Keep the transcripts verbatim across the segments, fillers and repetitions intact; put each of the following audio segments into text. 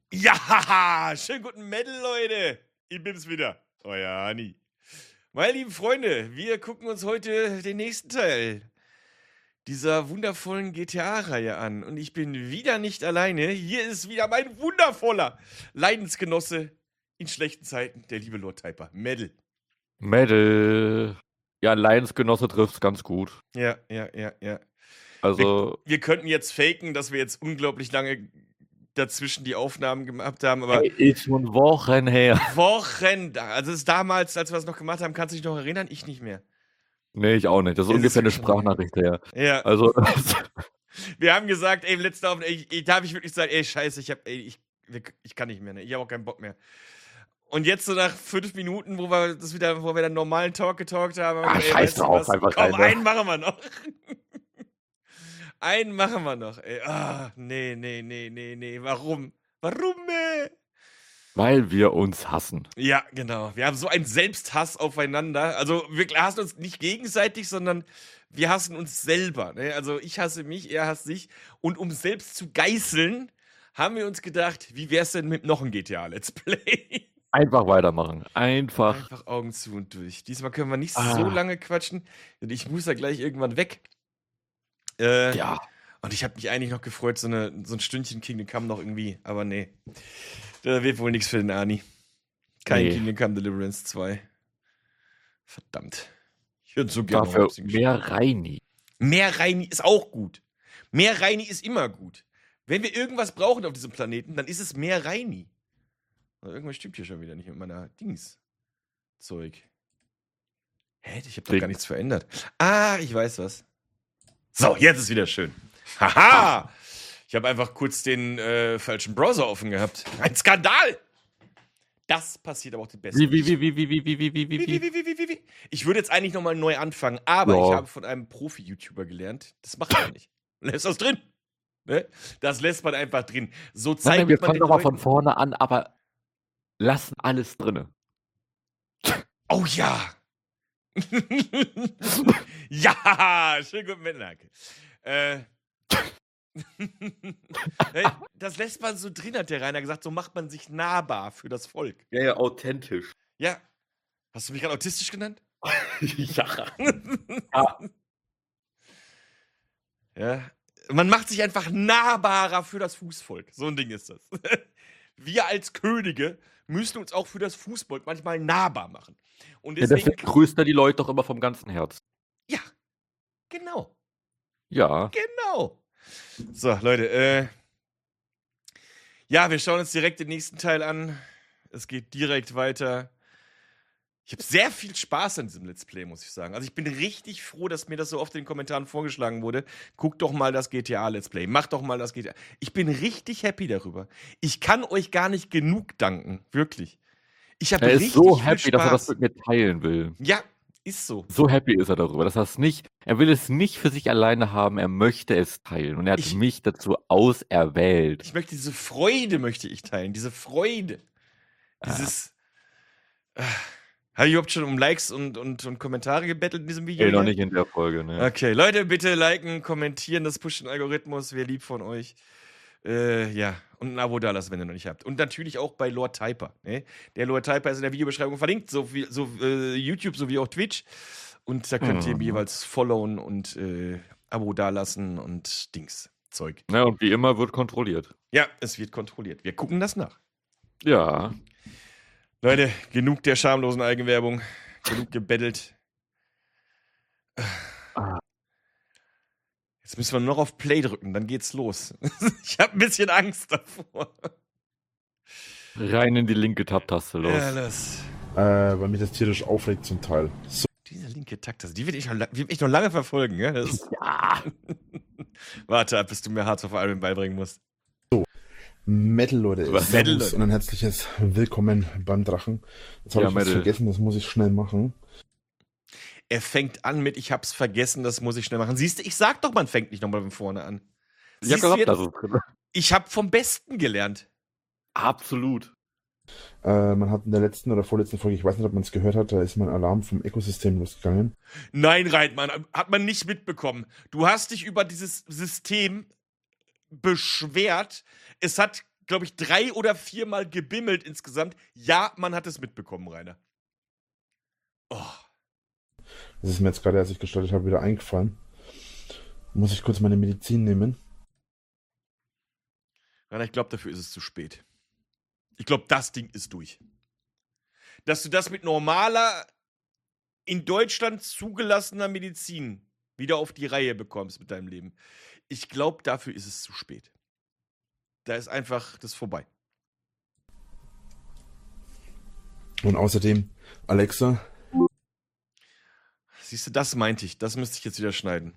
Ja, schönen guten Metal, Leute. Ich bin's wieder, euer Ani. Meine lieben Freunde, wir gucken uns heute den nächsten Teil dieser wundervollen G T A-Reihe an. Und ich bin wieder nicht alleine. Hier ist wieder mein wundervoller Leidensgenosse in schlechten Zeiten, der liebe Lord Typer, Metal. Metal. Ja, Leidensgenosse trifft's ganz gut. Ja, ja, ja, ja. Also, Wir, wir könnten jetzt faken, dass wir jetzt unglaublich lange dazwischen die Aufnahmen gemacht haben, aber ey, ist schon Wochen her. Wochen, da- also es ist damals, als wir das noch gemacht haben, kannst du dich noch erinnern? Ich nicht mehr. Nee, ich auch nicht. Das ist Es ungefähr eine ist schon lange. Sprachnachricht her. Ja, Also, wir haben gesagt, ey, im letzten Aufnahme, ich, ich, da habe ich wirklich gesagt, ey, scheiße, ich hab, ey, ich, wir- ich kann nicht mehr, ne? Ich habe auch keinen Bock mehr. Und jetzt so nach fünf Minuten, wo wir das wieder, wo wir dann normalen Talk getalkt haben, haben Ah, wir, ey, scheiß weißt du drauf, was? einfach Komm, rein, ne? einen machen wir noch. Einen machen wir noch, ey. Ah, nee, nee, nee, nee, nee. Warum? Warum, ey? weil wir uns hassen. Ja, genau. Wir haben so einen Selbsthass aufeinander. Also wir hassen uns nicht gegenseitig, sondern wir hassen uns selber. Ne? Also ich hasse mich, er hasst sich. Und um selbst zu geißeln, haben wir uns gedacht, wie wär's denn mit noch einem G T A-Let's Play? Einfach weitermachen. Einfach. Einfach Augen zu und durch. Diesmal können wir nicht Ah. so lange quatschen. Und ich muss ja gleich irgendwann weg. Äh, Ja. Und ich habe mich eigentlich noch gefreut, so, eine, so ein Stündchen Kingdom Come noch irgendwie. Aber nee. Da wird wohl nichts für den Ani. Kein Nee. Kingdom Come Deliverance zwei. Verdammt. Ich würde so gerne noch ein Dafür bisschen gespielt. mehr Reini. Mehr Reini ist auch gut. Mehr Reini ist immer gut. Wenn wir irgendwas brauchen auf diesem Planeten, dann ist es mehr Reini. Aber irgendwas stimmt hier schon wieder nicht mit meiner Dings-Zeug. Hä? Ich habe doch Ding. gar nichts verändert. Ah, ich weiß was. So, jetzt ist wieder schön. Haha! Ich habe einfach kurz den äh, falschen Browser offen gehabt. Ein Skandal! Das passiert aber auch den Besten. Wie, wie, wie, wie, wie, wie, wie, wie, wie, Wie, wie, wie, wie, wie, wie, wie, wie. Ich würde jetzt eigentlich nochmal neu anfangen, aber Ja. ich habe von einem Profi-YouTuber gelernt, das macht man nicht. Lässt das drin. Ne? Das lässt man einfach drin. So Nein, zeigt nein, wir man fangen den nochmal von Leuten- vorne an, aber lassen alles drinne. Oh ja! Ja! Schönen guten Mittag. Äh. Hey, das lässt man so drin, hat der Rainer gesagt. So macht man sich nahbar für das Volk. Ja, ja, authentisch. Ja. Hast du mich gerade autistisch genannt? Ja. Ja. Man macht sich einfach nahbarer für das Fußvolk. So ein Ding ist das. Wir als Könige müssen uns auch für das Fußvolk manchmal nahbar machen. Und Ja, deswegen. deswegen grüßt er die Leute doch immer vom ganzen Herzen. Ja, genau. Ja. Genau. So, Leute, äh. Ja, wir schauen uns direkt den nächsten Teil an. Es geht direkt weiter. Ich habe sehr viel Spaß an diesem Let's Play, muss ich sagen. Also ich bin richtig froh, dass mir das so oft in den Kommentaren vorgeschlagen wurde. Guckt doch mal das G T A Let's Play. Macht doch mal das G T A. Ich bin richtig happy darüber. Ich kann euch gar nicht genug danken. Wirklich. Ich habe Er richtig ist so viel happy, dass er das Spaß. mit mir teilen will. Ja, ist so. So happy ist er darüber, dass er es nicht, er will es nicht für sich alleine haben, er möchte es teilen. Und er hat Ich- mich dazu auserwählt. Ich möchte diese Freude möchte ich teilen. Diese Freude. Dieses. Ah. Habe ich überhaupt schon um Likes und, und, und Kommentare gebettelt in diesem Video? Nee, noch hier? nicht in der Folge, ne? Okay, Leute, bitte liken, kommentieren, das pusht den Algorithmus, wäre lieb von euch. Äh, ja, und ein Abo dalassen, wenn ihr noch nicht habt. Und natürlich auch bei Lord Typer. Ne? Der Lord Typer ist in der Videobeschreibung verlinkt, so wie so, äh, YouTube sowie auch Twitch. Und da könnt ihr ihm Mhm. jeweils followen und äh, Abo dalassen und Dings, Zeug. Ja, und wie immer wird kontrolliert. Ja, es wird kontrolliert. Wir gucken das nach. Ja. Leute, genug der schamlosen Eigenwerbung. Genug gebettelt. Ah. Jetzt müssen wir nur noch auf Play drücken, dann geht's los. Ich habe ein bisschen Angst davor. Rein in die linke Tab-Taste los. Ja, los. Äh, weil mich das tierisch aufregt zum Teil. So, Dieser linke Takt, also die wird ich noch, la- wird mich noch lange verfolgen, ja? Das Ja. Warte ab, bis du mir Hearts of Iron beibringen musst. Metal, Leute. Was? Metal, Servus Leute. und ein herzliches Willkommen beim Drachen. Jetzt habe Ja, ich was Metal. vergessen, das muss ich schnell machen. Er fängt an mit, ich hab's vergessen, das muss ich schnell machen. Siehst du, ich sag doch, man fängt nicht nochmal von vorne an. Ich hab Siehst du, gehabt, dass es drin. ich hab vom Besten gelernt. Absolut. Äh, man hat in der letzten oder vorletzten Folge, ich weiß nicht, ob man es gehört hat, da ist mein Alarm vom Ökosystem losgegangen. Nein, Reitmann, hat man nicht mitbekommen. Du hast dich über dieses System beschwert. Es hat glaube ich, drei oder viermal gebimmelt insgesamt. Ja, man hat es mitbekommen, Rainer. Oh. Das ist mir jetzt gerade, als ich gestartet habe, wieder eingefallen. Muss ich kurz meine Medizin nehmen? Rainer, ich glaube, dafür ist es zu spät. Ich glaube, das Ding ist durch. Dass du das mit normaler, in Deutschland zugelassener Medizin wieder auf die Reihe bekommst mit deinem Leben. Ich glaube, dafür ist es zu spät. Da ist einfach das vorbei. Und außerdem, Alexa. Siehst du, das meinte ich. Das müsste ich jetzt wieder schneiden.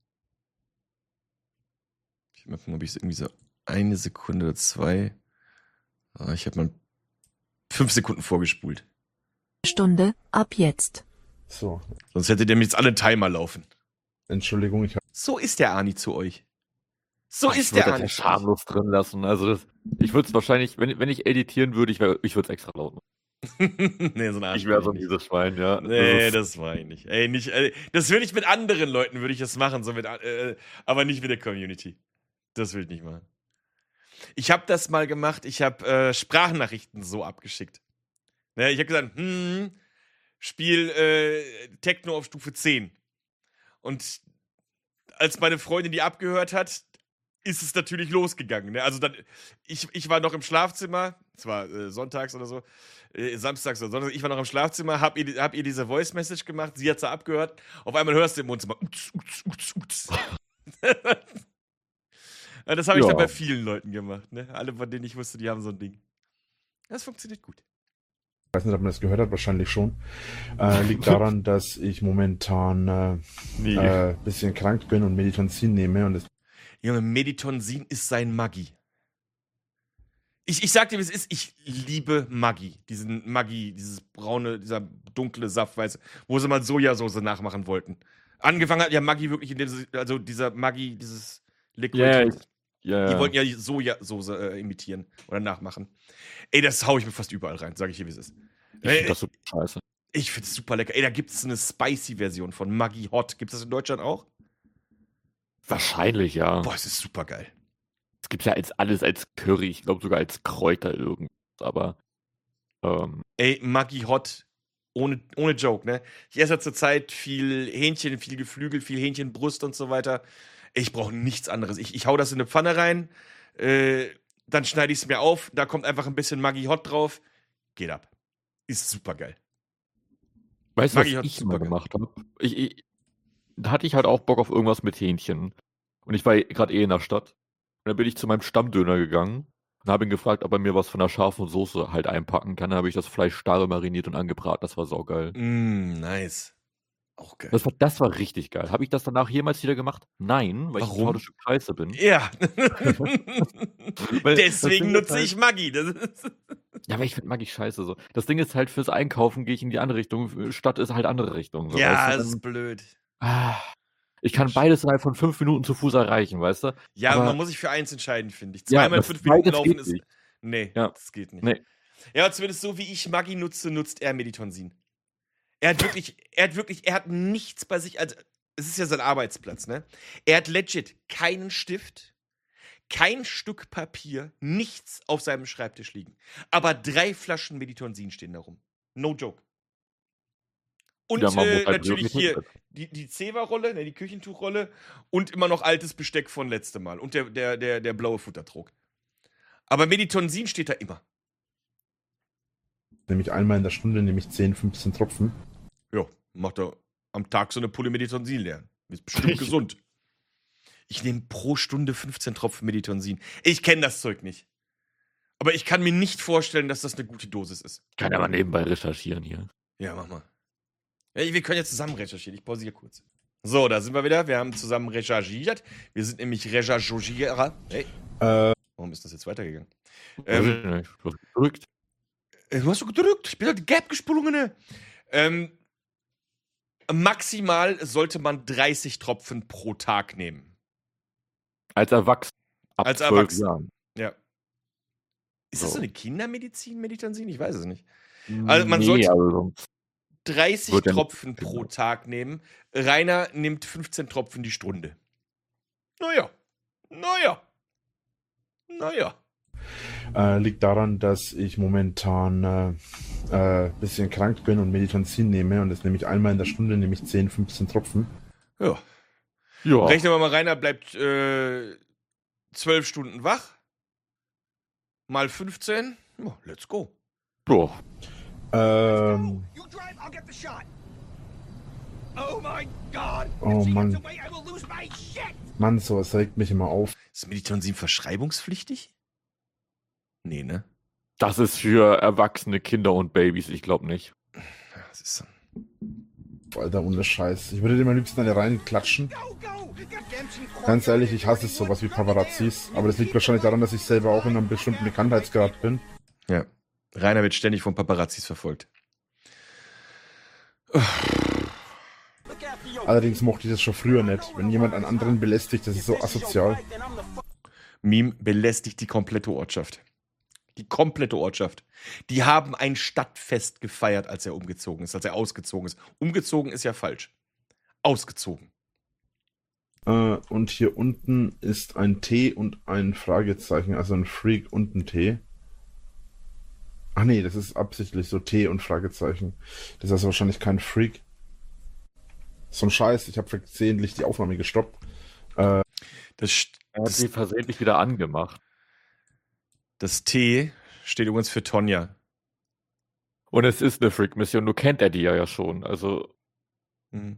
Ich mal gucken, ob ich es irgendwie so eine Sekunde oder zwei. Ah, ich habe mal fünf Sekunden vorgespult. Stunde, ab jetzt. So, Sonst hättet ihr mir jetzt alle Timer laufen. Entschuldigung, ich habe. So ist der Ani zu euch. So Ich ist würde der das Ani ja zu euch. schamlos drin lassen. Also das, ich würde es wahrscheinlich, wenn, wenn ich editieren würde, ich, wär- ich würde es extra laut machen. Nee, so ein Arsch Ich wäre so bin ein ich nicht. mieses Schwein, ja. Nee, Das ist- das war ich nicht. Ey, nicht. Ey, das würde ich mit anderen Leuten, würde ich das machen, so mit, äh, aber nicht mit der Community. Das will ich nicht machen. Ich habe das mal gemacht, ich habe äh, Sprachnachrichten so abgeschickt. Ne, ich habe gesagt, hm, Spiel äh, Techno auf Stufe zehn. Und als meine Freundin die abgehört hat, ist es natürlich losgegangen. Ne? Also dann, ich, ich war noch im Schlafzimmer, es war äh, sonntags oder so, äh, samstags oder sonntags, ich war noch im Schlafzimmer, hab ihr, hab ihr diese Voice-Message gemacht, sie hat sie abgehört, auf einmal hörst du im Wohnzimmer, uts, uts, uts, uts. Ja, das habe ich Ja. dann bei vielen Leuten gemacht. Ne? Alle, von denen ich wusste, die haben so ein Ding. Das funktioniert gut. Ich weiß nicht, ob man das gehört hat, wahrscheinlich schon. Äh, liegt daran, dass ich momentan äh, Nee. äh, bisschen krank bin und Meditonsin nehme und es Junge, Meditonsin ist sein Maggi. Ich, ich sag dir, wie es ist, ich liebe Maggi. Diesen Maggi, dieses braune, dieser dunkle Saft, weißt du, wo sie mal Sojasauce nachmachen wollten. Angefangen hat ja Maggi wirklich in dem, also dieser Maggi, dieses Liquid. Ja, ja, ich- ja, Die ja. wollten ja die Sojasauce äh, imitieren oder nachmachen. Ey, das hau ich mir fast überall rein, sag ich dir, wie es ist. Ich finde das so scheiße. Ich find's super lecker. Ey, da gibt's eine Spicy-Version von Maggi Hot. Gibt's das in Deutschland auch? Wahrscheinlich, ja. Boah, es ist super geil. Es gibt ja als alles als Curry, ich glaube sogar als Kräuter irgendwas, aber ähm, Ey, Maggi Hot, ohne, ohne Joke, ne? Ich esse ja zurzeit viel Hähnchen, viel Geflügel, viel Hähnchenbrust und so weiter. Ich brauche nichts anderes. Ich, ich hau das in eine Pfanne rein, äh, dann schneide ich es mir auf, da kommt einfach ein bisschen Maggi Hot drauf. Geht ab. Ist super geil. weißt du, Maggi was hat ich super mal geil. gemacht habe? Ich, ich, da hatte ich halt auch Bock auf irgendwas mit Hähnchen. Und ich war gerade eh in der Stadt. Und dann bin ich zu meinem Stammdöner gegangen und habe ihn gefragt, ob er mir was von der scharfen Soße halt einpacken kann. Dann habe ich das Fleisch starr mariniert und angebraten. Das war saugeil. Mm, nice. Auch geil. Das war, das war richtig geil. Habe ich das danach jemals wieder gemacht? Nein, weil ich Warum? ein faules Stück Scheiße bin. Ja. Weil das Deswegen Ding ist nutze halt- ich Maggi. Das ist Ja, aber ich finde Maggi scheiße so. Das Ding ist halt, fürs Einkaufen gehe ich in die andere Richtung. Stadt ist halt andere Richtung. So, ja, weißt du? das ist Dann- blöd. Ah, ich kann beides innerhalb von fünf Minuten zu Fuß erreichen, weißt du? Ja, Aber- man muss sich für eins entscheiden, finde ich. Ja, Zweimal das fünf Minuten beides laufen geht ist. nicht. Nee, Ja. das geht nicht. Nee. Ja, zumindest so wie ich Maggi nutze, nutzt er Meditonsin. Er hat wirklich, er hat wirklich, er hat nichts bei sich, also es ist ja sein Arbeitsplatz, ne? Er hat legit keinen Stift, kein Stück Papier, nichts auf seinem Schreibtisch liegen. Aber drei Flaschen Meditonsin stehen da rum. No joke. Und Ja, man muss äh, halt natürlich wirklich hier mit- die, die Zewa-Rolle, ne, die Küchentuchrolle und immer noch altes Besteck von letztem Mal. Und der, der, der, der blaue Futtertrog. Aber Meditonsin steht da immer. nämlich einmal in der Stunde nehme ich zehn, fünfzehn Tropfen. Ja, macht er am Tag so eine Pulle Meditonsin leer. Ist bestimmt gesund. Ich nehme pro Stunde fünfzehn Tropfen Meditonsin. Ich kenne das Zeug nicht. Aber ich kann mir nicht vorstellen, dass das eine gute Dosis ist. Ich kann ja mal nebenbei recherchieren hier. Ja, mach mal. Ja, wir können ja zusammen recherchieren. Ich pausiere kurz. So, da sind wir wieder. Wir haben zusammen recherchiert. Wir sind nämlich Recherchierer. Hey, Äh, warum ist das jetzt weitergegangen? Ähm, Ähm, Gedrückt. Äh, Du hast so gedrückt. Ich bin halt die Gap gesprungen. Ne? Ähm, maximal sollte man dreißig Tropfen pro Tag nehmen. Als Erwachsener. Ab Als zwölf Erwachsener. Jahren. Ja. Ist das So. so eine Kindermedizin, Meditonsin? Ich weiß es nicht. Also man nee, sollte- also, dreißig Wird ja nicht Tropfen pro Tag nehmen. Rainer nimmt fünfzehn Tropfen die Stunde. Naja. Naja. Naja. Äh, liegt daran, dass ich momentan ein äh, äh, bisschen krank bin und Meditonsin nehme. Und das nehme ich einmal in der Stunde, nehme ich zehn, fünfzehn Tropfen. Ja. Ja. Rechnen wir mal rein, er bleibt äh, zwölf Stunden wach. Mal fünfzehn. Oh, let's go. Ja. Ähm, You drive, I'll get the shot. Oh my God! Oh, If she Mann. gets away, I will lose my shit! Mann, sowas regt mich immer auf. Ist Meditonsin verschreibungspflichtig? Nee, ne? Das ist für erwachsene Kinder und Babys, ich glaube nicht. Ja, das ist so. Alter, ohne Scheiß. Ich würde dem am liebsten eine reinklatschen. Go, go! Redemption Ganz ehrlich, ich hasse sowas wie Paparazzis. Aber das liegt wahrscheinlich daran, dass ich selber auch in einem bestimmten Bekanntheitsgrad bin. Ja. Rainer wird ständig von Paparazzis verfolgt. Allerdings mochte ich das schon früher nicht. Wenn jemand einen anderen belästigt, das ist so asozial. Meme belästigt die komplette Ortschaft. Die komplette Ortschaft. Die haben ein Stadtfest gefeiert, als er umgezogen ist, als er ausgezogen ist. Umgezogen ist ja falsch. Ausgezogen. Äh, und hier unten ist ein T und ein Fragezeichen, also ein Freak und ein T. Ach nee, das ist absichtlich so T und Fragezeichen. Das ist also wahrscheinlich kein Freak. So ein Scheiß, ich habe versehentlich die Aufnahme gestoppt. Das, st- Er hat das, sie versehentlich wieder angemacht. das T steht übrigens für Tonja. Und es ist eine Freak-Mission, du kennt er die ja, ja schon. Also, Mhm.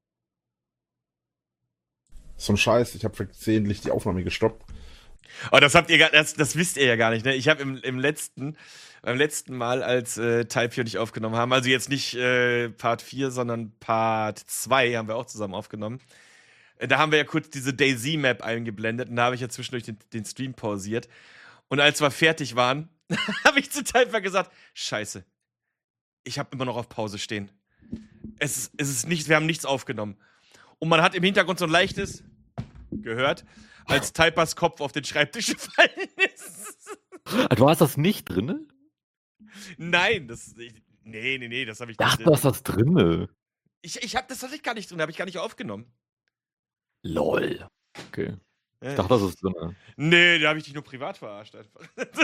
So ein Scheiß, ich habe versehentlich die Aufnahme gestoppt. Oh, das habt ihr gar, das, das wisst ihr ja gar nicht, ne? Ich habe im, im letzten, beim letzten Mal, als äh, Type vier und ich aufgenommen haben, also jetzt nicht äh, Part vier, sondern Part zwei haben wir auch zusammen aufgenommen. Äh, da haben wir ja kurz diese DayZ-Map eingeblendet und da habe ich ja zwischendurch den, den Stream pausiert. Und als wir fertig waren, habe ich zu Type gesagt, scheiße, ich habe immer noch auf Pause stehen. Es ist, es ist nicht, wir haben nichts aufgenommen. Und man hat im Hintergrund so ein leichtes gehört, als Typers Kopf auf den Schreibtisch gefallen ist. du hast das nicht drin? Nein, das ist nicht. Nee, nee, nee, das habe ich Ach, nicht. du hast das drinne. Ich, ich habe das hatte ich gar nicht drin, habe ich gar nicht aufgenommen. Lol. Okay. Äh, Ich dachte, das ist drinne. Nee, da habe ich dich nur privat verarscht einfach.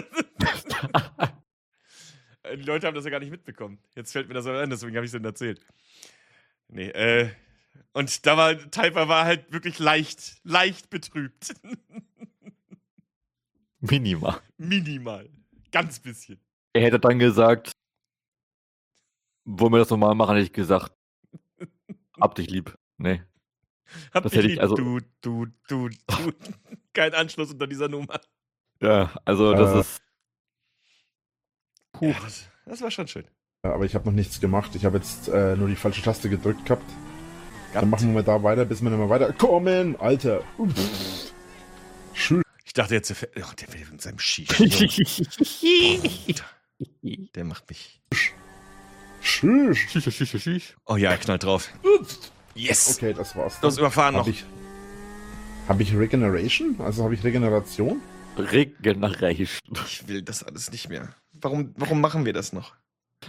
Die Leute haben das ja gar nicht mitbekommen. Jetzt fällt mir das so ein, deswegen habe ich es denen erzählt. Nee, äh. Und da war, Typer war halt wirklich leicht, leicht betrübt. Minimal. Minimal. Ganz bisschen. Er hätte dann gesagt, wollen wir das nochmal machen, hätte ich gesagt, hab dich lieb. Nee. Hab Das dich hätte ich lieb, also- du, du, du, du. Kein Anschluss unter dieser Nummer. Ja, also das Äh. ist. Puh. Ja, das, das war schon schön. Ja, aber ich habe noch nichts gemacht. Ich habe jetzt äh, nur die falsche Taste gedrückt gehabt. Dann machen wir mal da weiter, bis wir nicht mehr weiterkommen. Alter. Schön. Ich dachte jetzt, der, fährt- oh, der will mit seinem Schicht. Der macht mich. Schön. Schisch, schisch, schisch, schisch. Oh ja, er knallt drauf. Yes! Okay, das war's. Los, überfahren noch. Habe ich, hab ich Regeneration? Also habe ich Regeneration? Regeneration. Ich will das alles nicht mehr. Warum, warum machen wir das noch?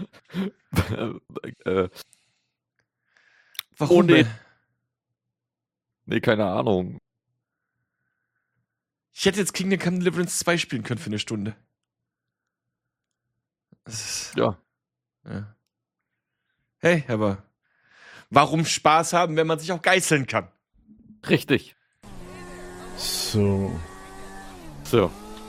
äh, Warum? Oh, nee. äh? nee, keine Ahnung. Ich hätte jetzt Kingdom Come Deliverance zwei spielen können für eine Stunde. Das ist, Ja. ja. Hey, aber warum Spaß haben, wenn man sich auch geißeln kann? Richtig. So. So.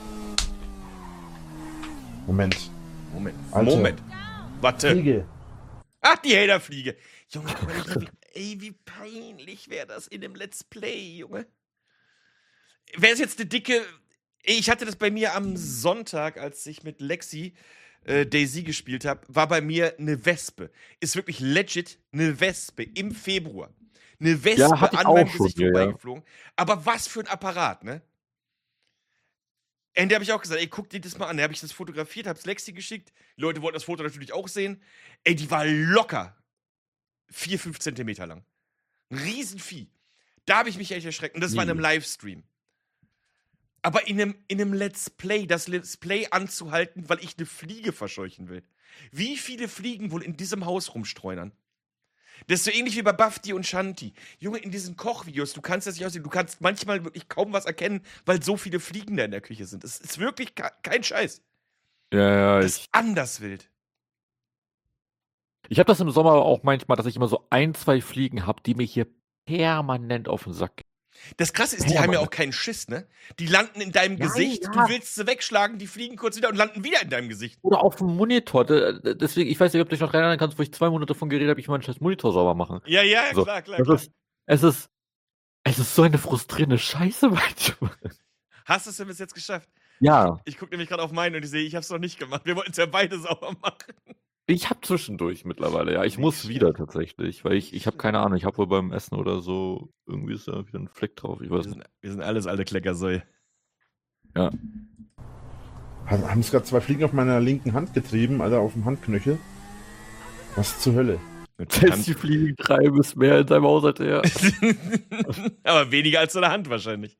Moment. Moment. Alter. Moment. Warte. Fliege. Ach, die Haterfliege. Junge, überleg mal, wie, ey, wie peinlich wäre das in dem Let's Play, Junge. Wäre es jetzt eine dicke. Ich hatte das bei mir am Sonntag, als ich mit Lexi äh, DayZ gespielt habe, war bei mir eine Wespe. Ist wirklich legit eine Wespe im Februar. Eine Wespe Ja, hatte ich an auch meinem schon, Gesicht ja, ja. vorbeigeflogen. Aber was für ein Apparat, ne? Und da habe ich auch gesagt, ey, guck dir das mal an. Da habe ich das fotografiert, hab's Lexi geschickt. Die Leute wollten das Foto natürlich auch sehen. Ey, die war locker vier, fünf Zentimeter lang. Ein Riesenvieh. Da habe ich mich echt erschreckt. Und das war in einem Livestream. Aber in einem, in einem Let's Play, das Let's Play anzuhalten, weil ich eine Fliege verscheuchen will. Wie viele Fliegen wohl in diesem Haus rumstreunern? Das ist so ähnlich wie bei Bafti und Shanti. Junge, in diesen Kochvideos, du kannst das nicht aussehen, du kannst manchmal wirklich kaum was erkennen, weil so viele Fliegen da in der Küche sind. Es ist wirklich ke- kein Scheiß. Ja, ja, Das ich, ist anders wild. ich habe das im Sommer auch manchmal, dass ich immer so ein, zwei Fliegen habe, die mir hier permanent auf den Sack gehen. Das Krasse ist, die Ja, haben ja Mann. auch keinen Schiss, ne? Die landen in deinem Ja, Gesicht, ja. du willst sie wegschlagen, die fliegen kurz wieder und landen wieder in deinem Gesicht. Oder auf dem Monitor. De- Deswegen, ich weiß nicht, ob du dich noch erinnern kannst, wo ich zwei Monate davon geredet habe, ich meinen scheiß Monitor sauber machen. Ja, ja, So, klar, klar, Das klar. ist, es ist, es ist so eine frustrierende Scheiße manchmal. Hast du es denn bis jetzt geschafft? Ja, Ich gucke nämlich gerade auf meinen und ich sehe, ich habe es noch nicht gemacht. Wir wollten es ja beide sauber machen. ich habe zwischendurch mittlerweile, ja. Ich Nicht muss schlecht. wieder tatsächlich, weil ich, Nicht ich habe keine Ahnung, ich habe wohl beim Essen oder so, irgendwie ist da wieder ein Fleck drauf, ich Wir weiß nicht. sind, wir sind alles alte Kleckersäue. Ja. Haben haben es gerade zwei Fliegen auf meiner linken Hand getrieben, Alter, auf dem Handknöchel. Was zur Hölle? Mit Selbst die Fliegen treiben ist mehr in seinem Haushalt her. Aber weniger als so eine Hand wahrscheinlich.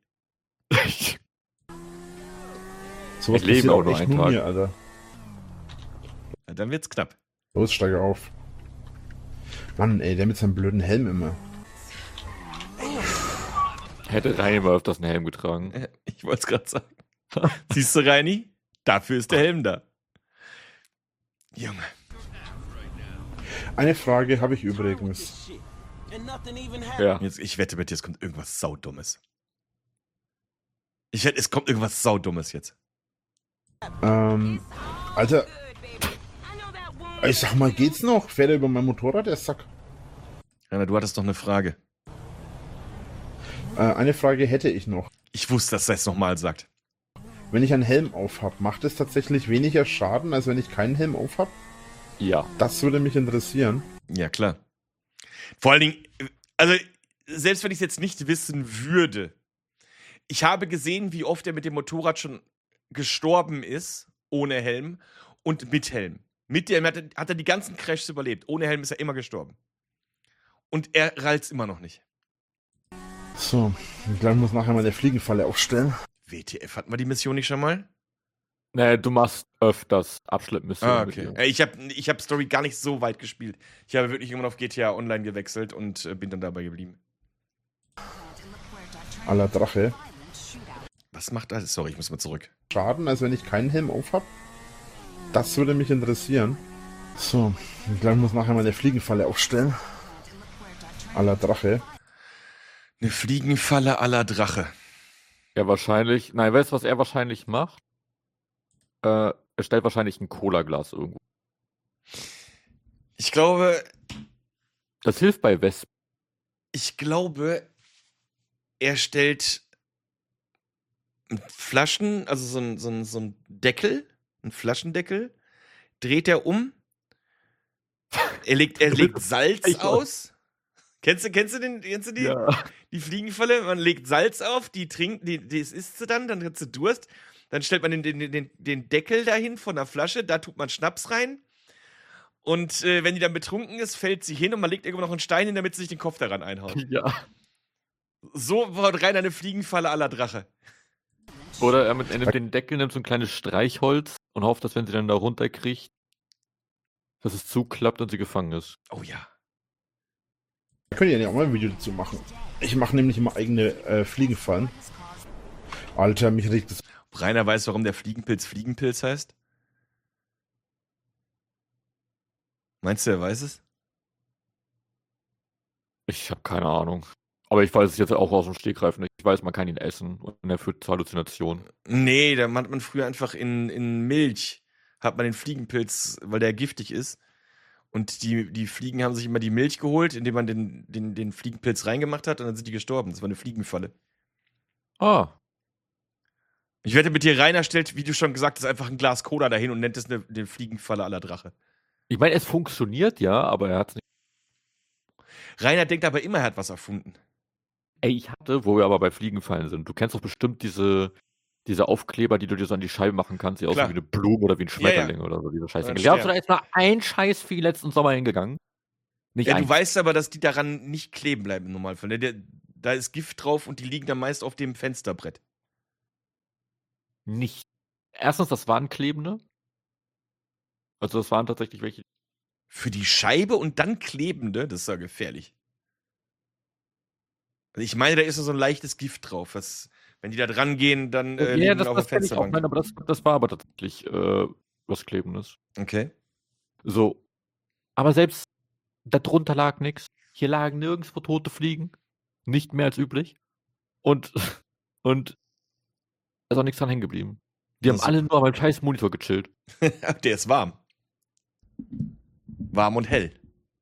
Sowas Ich lebe passiert auch nur echt einen nur Tag. mir, Alter. Ja, dann wird's knapp. Los, steige auf. Mann, ey, der mit seinem blöden Helm immer. Hätte Reini mal öfters einen Helm getragen. Ich wollte es gerade sagen. Siehst du, Reini? Dafür ist der Helm da. Junge. Eine Frage habe ich übrigens. Ja. Jetzt, ich wette mit dir, es kommt irgendwas Saudummes. Ich wette, es kommt irgendwas Saudummes jetzt. Ähm, Alter, ich sag mal, geht's noch? Fährt er über mein Motorrad, der Sack? Rainer, du hattest doch eine Frage. Äh, eine Frage hätte ich noch. Ich wusste, dass er es nochmal sagt. Wenn ich einen Helm auf hab, macht es tatsächlich weniger Schaden, als wenn ich keinen Helm auf hab? Ja. Das würde mich interessieren. Ja, klar. Vor allen Dingen, also, selbst wenn ich es jetzt nicht wissen würde, ich habe gesehen, wie oft er mit dem Motorrad schon gestorben ist, ohne Helm und mit Helm. Mit Helm hat er, hat er die ganzen Crashs überlebt. Ohne Helm ist er immer gestorben. Und er rallt immer noch nicht. So, ich glaube, ich muss nachher mal eine Fliegenfalle aufstellen. W T F, hatten wir die Mission nicht schon mal? Nee, du machst öfters Abschleppmissionen Ah, mit okay. dir. Äh, Ich habe ich hab Story gar nicht so weit gespielt. Ich habe wirklich immer auf G T A Online gewechselt und äh, bin dann dabei geblieben. Aller Drache. Was macht das? Sorry, ich muss mal zurück. Schaden, als wenn ich keinen Helm auf hab? Das würde mich interessieren. So, ich glaube, ich muss nachher mal eine Fliegenfalle aufstellen. Aller Drache. Eine Fliegenfalle à la Drache. Ja, wahrscheinlich. Nein, weißt du, was er wahrscheinlich macht? Äh, er stellt wahrscheinlich ein Cola-Glas irgendwo. Ich glaube, Das hilft bei Wespen. ich glaube, er stellt Flaschen, also so ein, so ein, so ein Deckel, ein Flaschendeckel, dreht er um. Er legt, er legt Salz Ich weiß. aus. Kennst du, kennst du, den, kennst du die, Ja. die Fliegenfalle? Man legt Salz auf, die trinkt, die, das isst sie dann, dann hat sie Durst. Dann stellt man den, den, den, den Deckel dahin von der Flasche, da tut man Schnaps rein. Und äh, wenn die dann betrunken ist, fällt sie hin und man legt irgendwo noch einen Stein hin, damit sie sich den Kopf daran einhaut. Ja. So baut rein eine Fliegenfalle à la Drache. Oder er, mit, er nimmt den Deckel, nimmt so ein kleines Streichholz und hofft, dass wenn sie dann da runterkriegt, dass es zuklappt und sie gefangen ist. Oh ja. Da könnt ihr ja auch mal ein Video dazu machen. Ich mache nämlich immer eigene äh, Fliegenfallen. Alter, mich regt das. Ob Rainer weiß, warum der Fliegenpilz Fliegenpilz heißt? Meinst du, er weiß es? Ich habe keine Ahnung. Aber ich weiß es jetzt auch aus dem Stegreif nicht. Ich weiß, man kann ihn essen und er führt zu Halluzinationen. Nee, da hat man früher einfach in, in Milch, hat man den Fliegenpilz, weil der giftig ist. Und die, die Fliegen haben sich immer die Milch geholt, indem man den, den, den Fliegenpilz reingemacht hat und dann sind die gestorben. Das war eine Fliegenfalle. Ah, Ich wette mit dir, Rainer stellt, wie du schon gesagt hast, einfach ein Glas Cola dahin und nennt es eine, eine Fliegenfalle à la Drache. ich meine, es funktioniert ja, aber er hat es nicht. Rainer denkt aber immer, er hat was erfunden. Ey, ich hatte, wo wir aber bei Fliegenfallen sind, du kennst doch bestimmt diese, diese Aufkleber, die du dir so an die Scheibe machen kannst, die Klar. aussehen wie eine Blume oder wie ein Ja, ja. Schmetterling oder so, diese Scheiße. Oder ein Glaubst du, Stern. da ist mal ein Scheißvieh letzten Sommer hingegangen? Nicht Ja, ein. du weißt aber, dass die daran nicht kleben bleiben im Normalfall. Ne? Der, da ist Gift drauf und die liegen dann meist auf dem Fensterbrett. Nicht. Erstens, das waren klebende. Also das waren tatsächlich welche, Für die Scheibe und dann klebende, das ist ja gefährlich. Also ich meine, da ist so ein leichtes Gift drauf, was, wenn die da dran gehen, dann äh, ja, liegen das, auf das der kenn ich auch. Fensterbank. Nein, aber das, das war aber tatsächlich äh, was Klebendes. Okay. So. Aber selbst darunter lag nichts. Hier lagen nirgendwo tote Fliegen. Nicht mehr als üblich. Und, und da ist auch nichts dran hängen geblieben. Die Ja, haben alle nur am scheiß Monitor gechillt. Der ist warm. Warm und hell.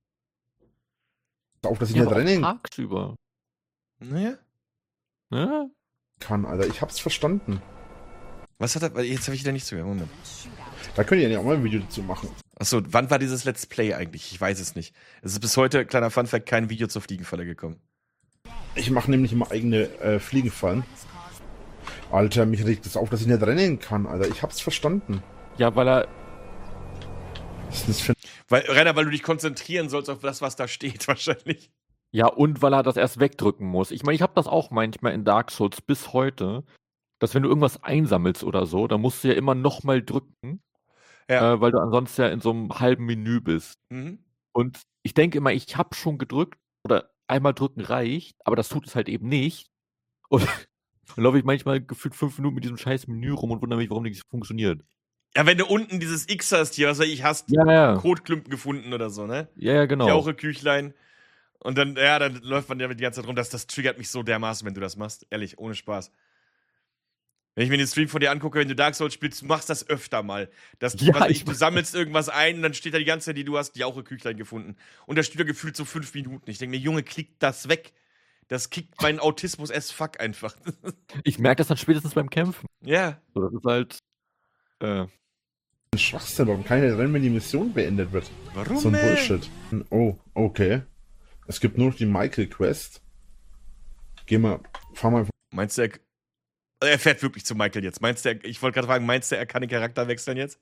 Auf, dass ich Ja, nicht aber auch rennen tagsüber. Naja. Ja? kann, Alter. Ich hab's verstanden. Was hat er. Jetzt habe ich wieder nicht zugehört. Moment. Da könnt ihr ja auch mal ein Video dazu machen. Achso, wann war dieses Let's Play eigentlich? Ich weiß es nicht. Es ist bis heute, kleiner Funfact, kein Video zur Fliegenfalle gekommen. Ich mache nämlich immer eigene äh, Fliegenfallen. Alter, mich regt es auf, dass ich nicht rennen kann, Alter. Ich hab's verstanden. Ja, weil er. Was ist das für Weil, Rainer, weil du dich konzentrieren sollst auf das, was da steht, wahrscheinlich. Ja, und weil er das erst wegdrücken muss. Ich meine, ich habe das auch manchmal in Dark Souls bis heute, dass wenn du irgendwas einsammelst oder so, dann musst du ja immer nochmal drücken, Ja. äh, weil du ansonsten ja in so einem halben Menü bist. Mhm. Und ich denke immer, ich habe schon gedrückt oder einmal drücken reicht, aber das tut es halt eben nicht. Und dann laufe ich manchmal gefühlt fünf Minuten mit diesem scheiß Menü rum und wundere mich, warum nichts funktioniert. Ja, wenn du unten dieses X hast hier, was weiß ich, hast Ja, ja. Kotklumpen gefunden oder so, ne? Ja, ja, genau. Jauche-Küchlein. Und dann, ja, dann läuft man ja die ganze Zeit rum. Das, das triggert mich so dermaßen, wenn du das machst. Ehrlich, ohne Spaß. Wenn ich mir den Stream von dir angucke, wenn du Dark Souls spielst, du machst das öfter mal. Das, Ja, was weiß ich, ich- du sammelst irgendwas ein und dann steht da die ganze Zeit, die du hast, Jauche-Küchlein gefunden. Und da steht da gefühlt so fünf Minuten. Ich denke mir, Junge, klick das weg. Das kickt meinen Autismus as fuck einfach. Ich merke das dann spätestens beim Kämpfen. Ja. So, das ist halt. Äh, ein Schwachsinn? Warum kann ich nicht rennen, wenn die Mission beendet wird? Warum? So ein ey? Bullshit. Oh, okay. Es gibt nur noch die Michael-Quest. Geh mal, fahr mal. Meinst du, er, er fährt wirklich zu Michael jetzt? Meinst du, er, ich wollte gerade fragen, meinst du, er kann den Charakter wechseln jetzt?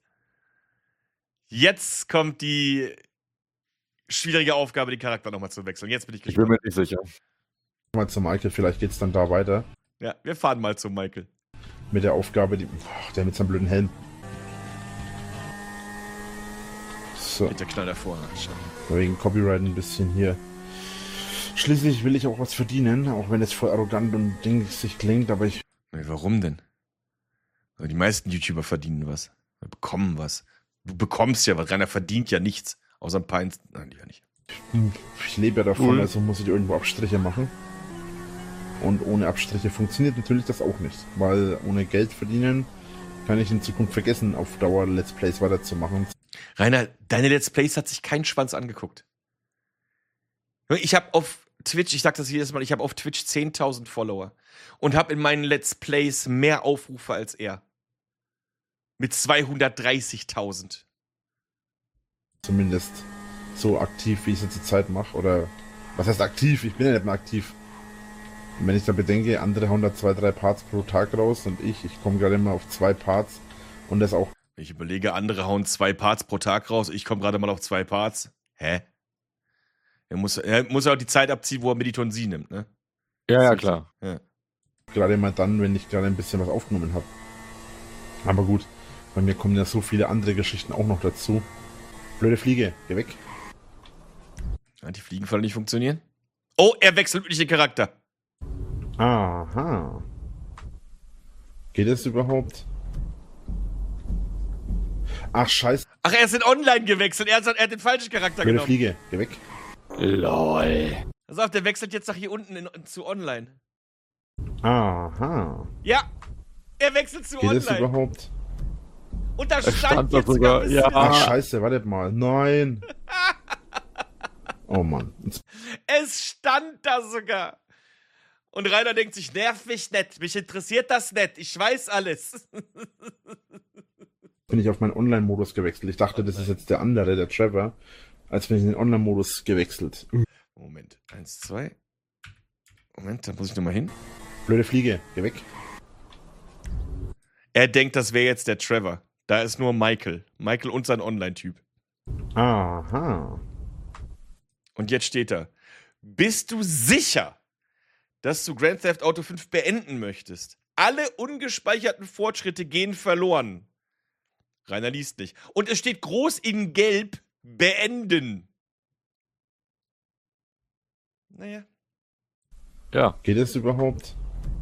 Jetzt kommt die schwierige Aufgabe, den Charakter nochmal zu wechseln. Jetzt bin ich ich bin gespannt. mir nicht sicher. mal zu Michael, vielleicht geht's dann da weiter. Ja, wir fahren mal zu Michael. Mit der Aufgabe, die. Boah, der mit seinem blöden Helm. So, Mit der Knall davor. Schau. wegen Copyright ein bisschen hier. Schließlich will ich auch was verdienen, auch wenn es voll arrogant und dingsig klingt, aber ich. Nee, warum denn? Also die meisten YouTuber verdienen was. Wir bekommen was. Du bekommst ja was. Rainer verdient ja nichts. Außer ein paar Inst Nein, lieber nicht. Ich lebe ja davon, Cool. also muss ich irgendwo Abstriche machen. Und ohne Abstriche funktioniert natürlich das auch nicht. Weil ohne Geld verdienen kann ich in Zukunft vergessen, auf Dauer Let's Plays weiterzumachen. Rainer, deine Let's Plays hat sich kein Schwanz angeguckt. Ich habe auf Twitch, ich sag das jedes Mal, ich habe auf Twitch zehntausend Follower und habe in meinen Let's Plays mehr Aufrufe als er. Mit zweihundertdreißigtausend. Zumindest so aktiv, wie ich es jetzt zur Zeit mache. Oder was heißt aktiv? Ich bin ja nicht mehr aktiv. Und wenn ich da bedenke, andere hauen da zwei, drei Parts pro Tag raus und ich, ich komme gerade immer auf zwei Parts und das auch. Ich überlege, andere hauen zwei Parts pro Tag raus, ich komme gerade mal auf zwei Parts. Hä? Er muss, er muss ja auch die Zeit abziehen, wo er Meditonsin nimmt, ne? Ja, ja, klar. Ja. Gerade mal dann, wenn ich gerade ein bisschen was aufgenommen habe. Aber gut, bei mir kommen ja so viele andere Geschichten auch noch dazu. Blöde Fliege, geh weg. Hat die Fliegenfalle nicht funktionieren? Oh, er wechselt wirklich den Charakter. Aha. Geht es überhaupt? Ach, scheiße. Ach, er ist in Online gewechselt. Er hat, er hat den falschen Charakter Blöde genommen. Fliege, geh weg. LOL. Pass auf, der wechselt jetzt nach hier unten in, zu Online. Aha. Ja, er wechselt zu Geht es Online. überhaupt? Und da Es stand, stand da jetzt sogar, sogar, bis ja. Ach, hin. scheiße, wartet mal. Nein. Oh Mann. Jetzt Es stand da sogar. Und Rainer denkt sich, nerv mich nicht. Mich interessiert das nicht. Ich weiß alles. bin ich auf meinen Online-Modus gewechselt. Ich dachte, das ist jetzt der andere, der Trevor. Als bin ich in den Online-Modus gewechselt. Moment, eins, zwei. Moment, da muss ich nochmal hin. Blöde Fliege, geh weg. Er denkt, das wäre jetzt der Trevor. Da ist nur Michael. Michael und sein Online-Typ. Aha. Und jetzt steht da. Bist du sicher, dass du Grand Theft Auto fünf beenden möchtest? Alle ungespeicherten Fortschritte gehen verloren. Rainer liest nicht. Und es steht groß in Gelb, beenden. Naja. Ja. Geht das überhaupt?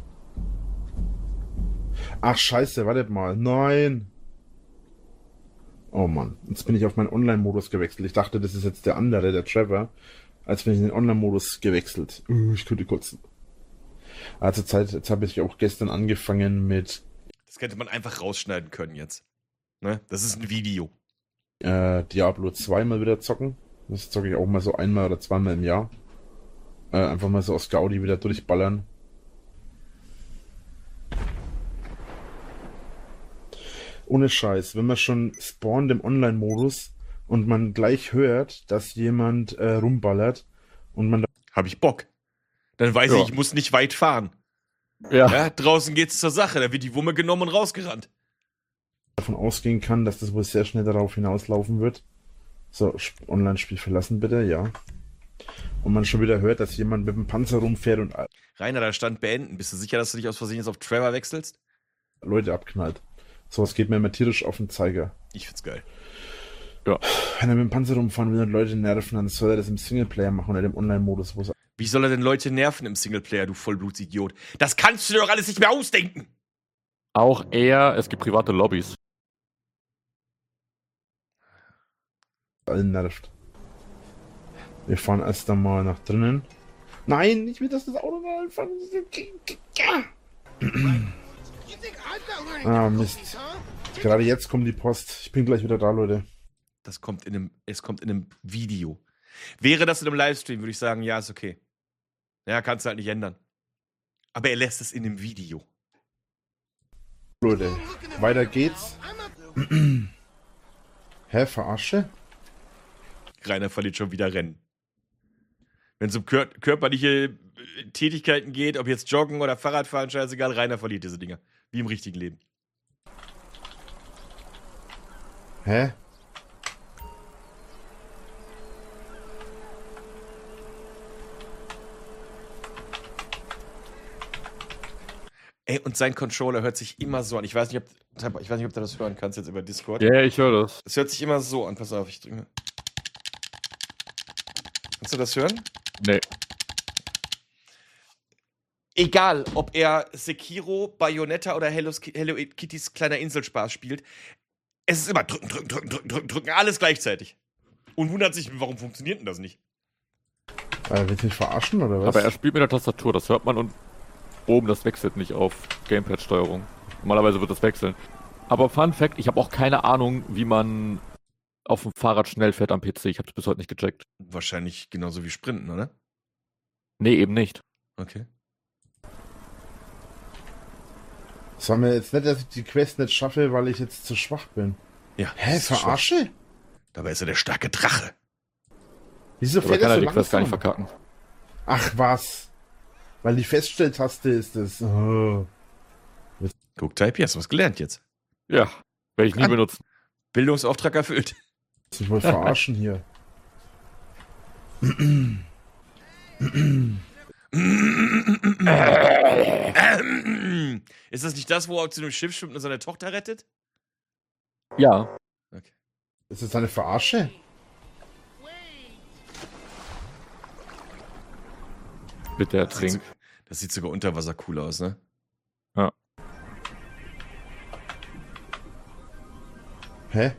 Ach, scheiße, wartet mal. Nein. Oh Mann, jetzt bin ich auf meinen Online-Modus gewechselt. Ich dachte, das ist jetzt der andere, der Trevor. Als bin ich in den Online-Modus gewechselt. Uh, ich könnte kotzen. Also Zeit, jetzt habe ich auch gestern angefangen mit Das könnte man einfach rausschneiden können jetzt. Ne? Das ist ein Video. äh, Diablo zwei mal wieder zocken. Das zocke ich auch mal so einmal oder zweimal im Jahr. Äh, einfach mal so aus Gaudi wieder durchballern. Ohne Scheiß, wenn man schon spawnt im Online-Modus und man gleich hört, dass jemand äh, rumballert und man Hab ich Bock. Dann weiß Ja. ich, ich muss nicht weit fahren. Ja. Ja, draußen geht's zur Sache. Da wird die Wumme genommen und rausgerannt. davon ausgehen kann, dass das wohl sehr schnell darauf hinauslaufen wird. So, Sp- Online-Spiel verlassen bitte, ja. Und man schon wieder hört, dass jemand mit dem Panzer rumfährt und Rainer, da stand beenden. Bist du sicher, dass du dich aus Versehen jetzt auf Trevor wechselst? Leute abknallt. Sowas geht mir immer tierisch auf den Zeiger. Ich find's geil. Wenn er mit dem Panzer rumfahren will und Leute nerven, dann soll er das im Singleplayer machen oder im Online-Modus, wo es Wie soll er denn Leute nerven im Singleplayer, du Vollblutsidiot? Das kannst du dir doch alles nicht mehr ausdenken! Auch eher, es gibt private Lobbys. allen nervt. Wir fahren erst einmal nach drinnen. Nein, ich will, dass das Auto da anfangen. Ah, Mist. Gerade jetzt kommt die Post. Ich bin gleich wieder da, Leute. Das kommt in einem, es kommt in einem Video. Wäre das in einem Livestream, würde ich sagen, ja, ist okay. Ja, kannst du halt nicht ändern. Aber er lässt es in einem Video. Leute, weiter geht's. Hä, verarsche? Rainer verliert schon wieder Rennen. Wenn es um kör körperliche äh, Tätigkeiten geht, ob jetzt Joggen oder Fahrradfahren, scheißegal, Rainer verliert diese Dinger. Wie im richtigen Leben. Hä? Ey, und sein Controller hört sich immer so an. Ich weiß nicht, ob, ich weiß nicht, ob du das hören kannst jetzt über Discord. Ja, ich höre das. Es hört sich immer so an. Pass auf, ich drücke. Kannst du das hören? Nee. Egal, ob er Sekiro, Bayonetta oder Hello, Hello Kittys kleiner Inselspaß spielt, es ist immer drücken, drücken, drücken, drücken, drücken, drücken, alles gleichzeitig. Und wundert sich, warum funktioniert denn das nicht? Äh, willst du mich verarschen oder was? Aber er spielt mit der Tastatur, das hört man und oben, das wechselt nicht auf Gamepad-Steuerung. Normalerweise wird das wechseln. Aber Fun Fact, ich habe auch keine Ahnung, wie man auf dem Fahrrad schnell fährt am P C. Ich habe das bis heute nicht gecheckt. Wahrscheinlich genauso wie Sprinten, oder? Nee, eben nicht. Okay. Sag mir jetzt nicht, dass ich die Quest nicht schaffe, weil ich jetzt zu schwach bin. Ja. Hä, das ist schwach. verarsche? Dabei ist er der starke Drache. Wieso Aber fährt kann er er so die Quest gar nicht langsam? verkacken. Ach was. Weil die Feststelltaste ist es. Oh. Guck, Type, hast du was gelernt jetzt. Ja, werde ich nie Kann- benutzen. Bildungsauftrag erfüllt. Ich wollte verarschen hier. Ist das nicht das, wo er zu dem Schiff schwimmt und seine Tochter rettet? Ja. Okay. Ist das eine Verarsche? Bitte Das sieht, ertrink. so, das sieht sogar unter Wasser cool aus, ne? Hä?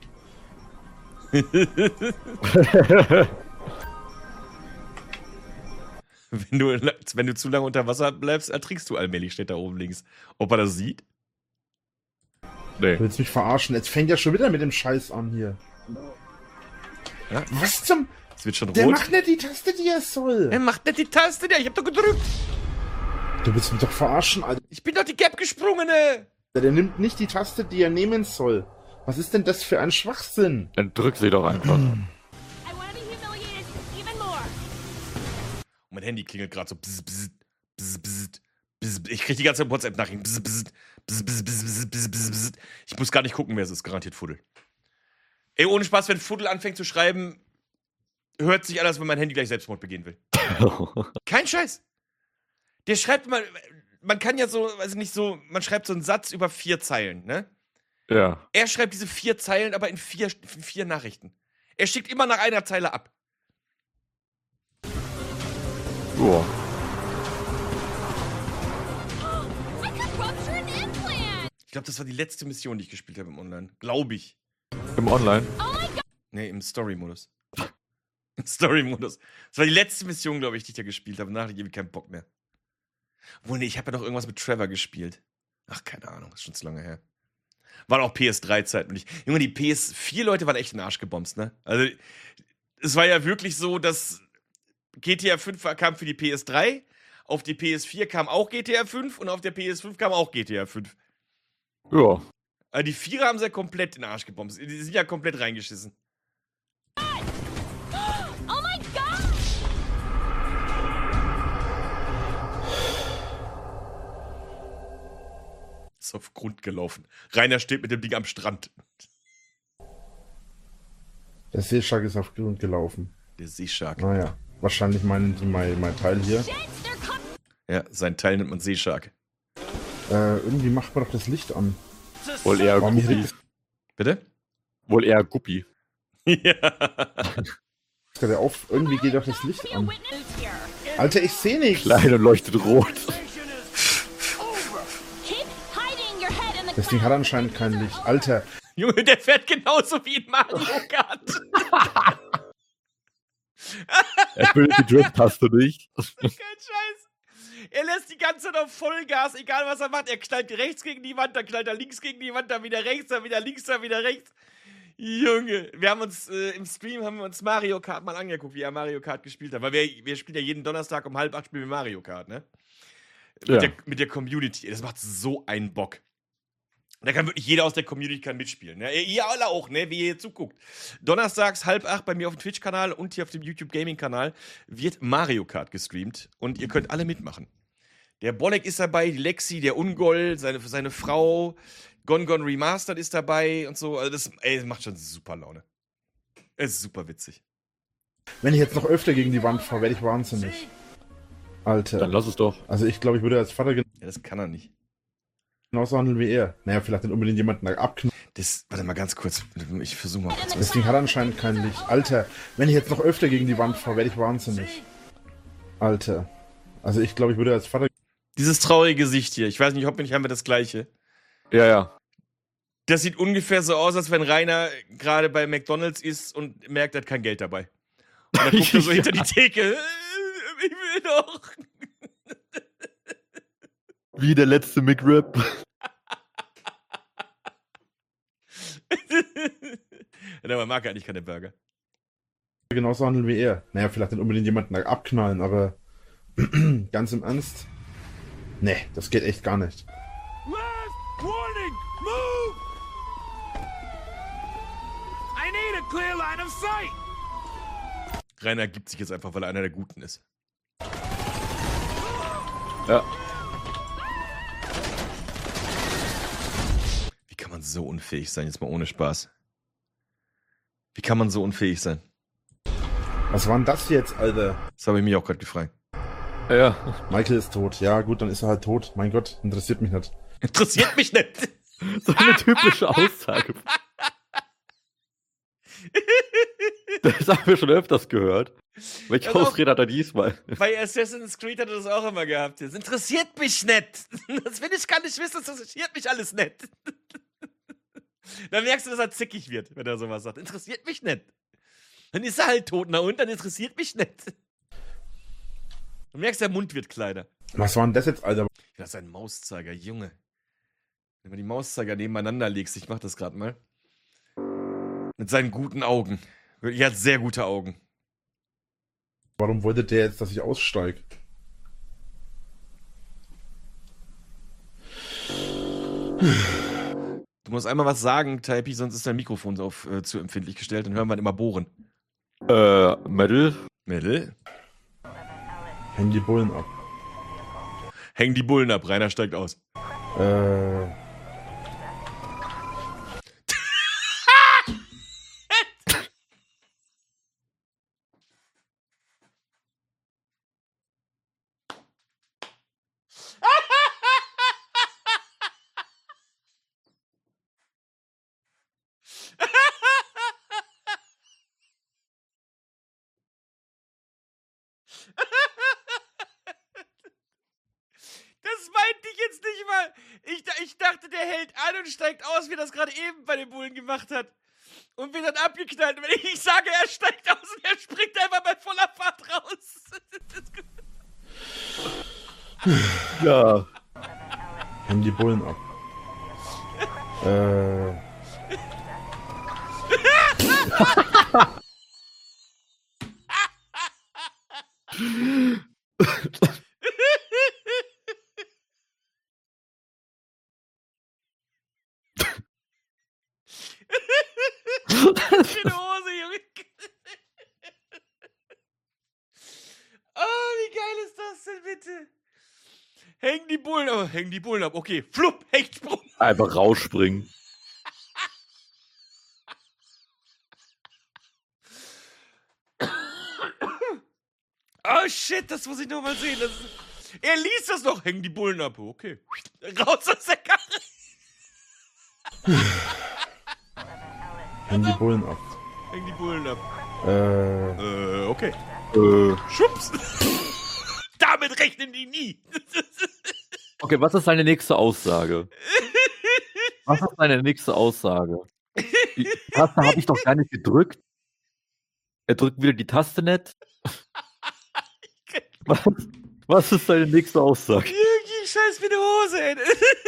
Wenn du, wenn du zu lange unter Wasser bleibst, ertrinkst du allmählich, steht da oben links. Ob er das sieht? Nee. Du willst mich verarschen? Jetzt fängt er schon wieder mit dem Scheiß an hier. Ja, Was zum... es wird schon Der rot. macht nicht die Taste, die er soll. Er macht nicht die Taste, der. Ich hab doch gedrückt. Du willst mich doch verarschen, Alter. Ich bin doch die Gap gesprungene. Der nimmt nicht die Taste, die er nehmen soll. Was ist denn das für ein Schwachsinn? Dann drück sie doch einfach. I want to be humiliated even more. Und mein Handy klingelt gerade so. Bzz, bzz, bzz, bzz, bzz. Ich krieg die ganze Zeit WhatsApp-Nachrichten. Bzz, bzz, bzz, bzz, bzz, bzz, bzz, bzz. Ich muss gar nicht gucken, wer es ist. Garantiert Fuddel. Ey, ohne Spaß, wenn Fuddel anfängt zu schreiben, hört sich an, als wenn mein Handy gleich Selbstmord begehen will. Kein Scheiß. Der schreibt mal, man kann ja so, weiß ich nicht, so, man schreibt so einen Satz über vier Zeilen, ne? Ja. Er schreibt diese vier Zeilen, aber in vier, in vier Nachrichten. Er schickt immer nach einer Zeile ab. Ja. I could rupture an implant! Ich glaube, das war die letzte Mission, die ich gespielt habe im Online. Glaube ich. Im Online. Oh my god! Nee, im Story-Modus. Im Story-Modus. Das war die letzte Mission, glaube ich, die ich da gespielt habe. Danach hatte ich irgendwie keinen Bock mehr. Obwohl, nee, ich habe ja noch irgendwas mit Trevor gespielt. Ach, keine Ahnung, das ist schon zu lange her. Waren auch P S drei Zeiten. Und ich, Junge, die P S vier Leute waren echt in den Arsch gebomst, ne? Also, es war ja wirklich so, dass G T A fünf kam für die P S drei, auf die P S vier kam auch G T A fünf und auf der P S fünf kam auch G T A fünf. Ja. Also die Vierer haben sie ja komplett in den Arsch gebomst. Die sind ja komplett reingeschissen. Oh my god! Ist auf Grund gelaufen. Rainer steht mit dem Ding am Strand. Der Seeschlag ist auf Grund gelaufen. Der Seeschark. Naja, wahrscheinlich meinen die mein, mein Teil hier. Shit, they're coming! Ja, sein Teil nennt man Seeschark. Äh, irgendwie macht man doch das Licht an. Wohl eher Warum hier Guppi. liegt Bitte? Wohl eher Guppi. Ja. das gerade auf? Irgendwie geht doch das Licht Be a an. witness here. Alter, ich sehe nichts. Klein und leuchtet rot. Keep hiding your head in the Das Ding hat anscheinend kein Licht. Alter, Junge, der fährt genauso wie in Mario Kart. Er findet die Drift-Taste nicht. Kein Scheiß. Er lässt die ganze Zeit auf Vollgas, egal was er macht. Er knallt rechts gegen die Wand, dann knallt er links gegen die Wand, dann wieder rechts, dann wieder links, dann wieder rechts. Junge, wir haben uns äh, im Stream haben wir uns Mario Kart mal angeguckt, wie er Mario Kart gespielt hat. Weil wir, wir spielen ja jeden Donnerstag um halb acht spielen wir Mario Kart, ne? Mit, Ja. der, mit der Community. Das macht so einen Bock. Da kann wirklich jeder aus der Community kann mitspielen. Ne? Ihr alle auch, ne? Wie ihr hier zuguckt. Donnerstags halb acht bei mir auf dem Twitch-Kanal und hier auf dem YouTube Gaming-Kanal wird Mario Kart gestreamt und ihr könnt alle mitmachen. Der Bolek ist dabei, die Lexi, der Ungol, seine, seine Frau, Gon Gon Remastered ist dabei und so. Also das, ey, das macht schon super Laune. Es ist super witzig. wenn ich jetzt noch öfter gegen die Wand fahre, werde ich wahnsinnig. Dann Alter. lass es doch. Also ich glaube, ich würde als Vater Ja, das kann er nicht. genauso handeln wie er. Naja, vielleicht nicht unbedingt jemanden abknallen. Das, warte mal ganz kurz. Ich versuche mal kurz Das was. Ding hat anscheinend kein Licht. Alter, wenn ich jetzt noch öfter gegen die Wand fahre, werde ich wahnsinnig. Alter. Also ich glaube, ich würde als Vater Dieses traurige Gesicht hier. Ich weiß nicht, hoffentlich haben wir das gleiche. Ja, ja. Das sieht ungefähr so aus, als wenn Rainer gerade bei McDonalds ist und merkt, er hat kein Geld dabei. Und dann guckt er so Ja. hinter die Theke. Ich will doch. Wie der letzte McRib. Ja, aber mag er eigentlich keine Burger. genauso handeln wie er. Naja, vielleicht nicht unbedingt jemanden abknallen, aber ganz im Ernst. Nee, das geht echt gar nicht. Last warning! Move! I need a clear line of sight! Rainer gibt sich jetzt einfach, weil er einer der Guten ist. Ja. Wie kann man so unfähig sein? Jetzt mal ohne Spaß. Wie kann man so unfähig sein? Was war denn das jetzt, Alter? Das habe ich mich auch gerade gefragt. Ja. Michael ist tot. Ja, gut, dann ist er halt tot. Mein Gott, interessiert mich nicht. Interessiert mich nicht. So eine typische Aussage. Das haben wir schon öfters gehört. Welche Also auch- Ausrede hat er diesmal? Bei Assassin's Creed hat er das auch immer gehabt. Das interessiert mich nicht. Das will ich gar nicht wissen. Das interessiert mich alles nicht. Dann merkst du, dass er zickig wird, wenn er sowas sagt. Interessiert mich nicht. Dann ist er halt tot. Na und? Dann interessiert mich nicht. Du merkst, der Mund wird kleiner. Was war denn das jetzt, Alter? Das ist ein Mauszeiger, Junge. Wenn man die Mauszeiger nebeneinander legst, ich mach das gerade mal. Mit seinen guten Augen. Er hat sehr gute Augen. Warum wollte der jetzt, dass ich aussteige? Du musst einmal was sagen, Taipi, sonst ist dein Mikrofon auf äh, zu empfindlich gestellt. Dann hören wir ihn immer bohren. Äh, Metal? Mädel, Hängen die Bullen ab. hängen die Bullen ab. Rainer steigt aus. Äh. an und steigt aus, wie er das gerade eben bei den Bullen gemacht hat. Und wird dann abgeknallt. Und wenn ich sage, er steigt aus und er springt einfach bei voller Fahrt raus. Ja. Hängen die Bullen ab. Äh. Schöne Hose, Junge. Oh, wie geil ist das denn bitte? Hängen die Bullen ab. Hängen die Bullen ab. Okay, flupp, Hechtsprung. Einfach rausspringen. Oh shit, das muss ich noch mal sehen. Das ist, er liest das noch. Hängen die Bullen ab. Okay. Raus aus der Karre. Hängen die Bullen ab. Hängen die Bullen ab. Äh. Äh, okay. Äh. Schubs. Damit rechnen die nie. Okay, was ist deine nächste Aussage? Was ist deine nächste Aussage? Die Taste habe ich doch gar nicht gedrückt. Er drückt wieder die Taste nicht. Was, was ist deine nächste Aussage? Jürgi, scheiß mir die Hose, ey.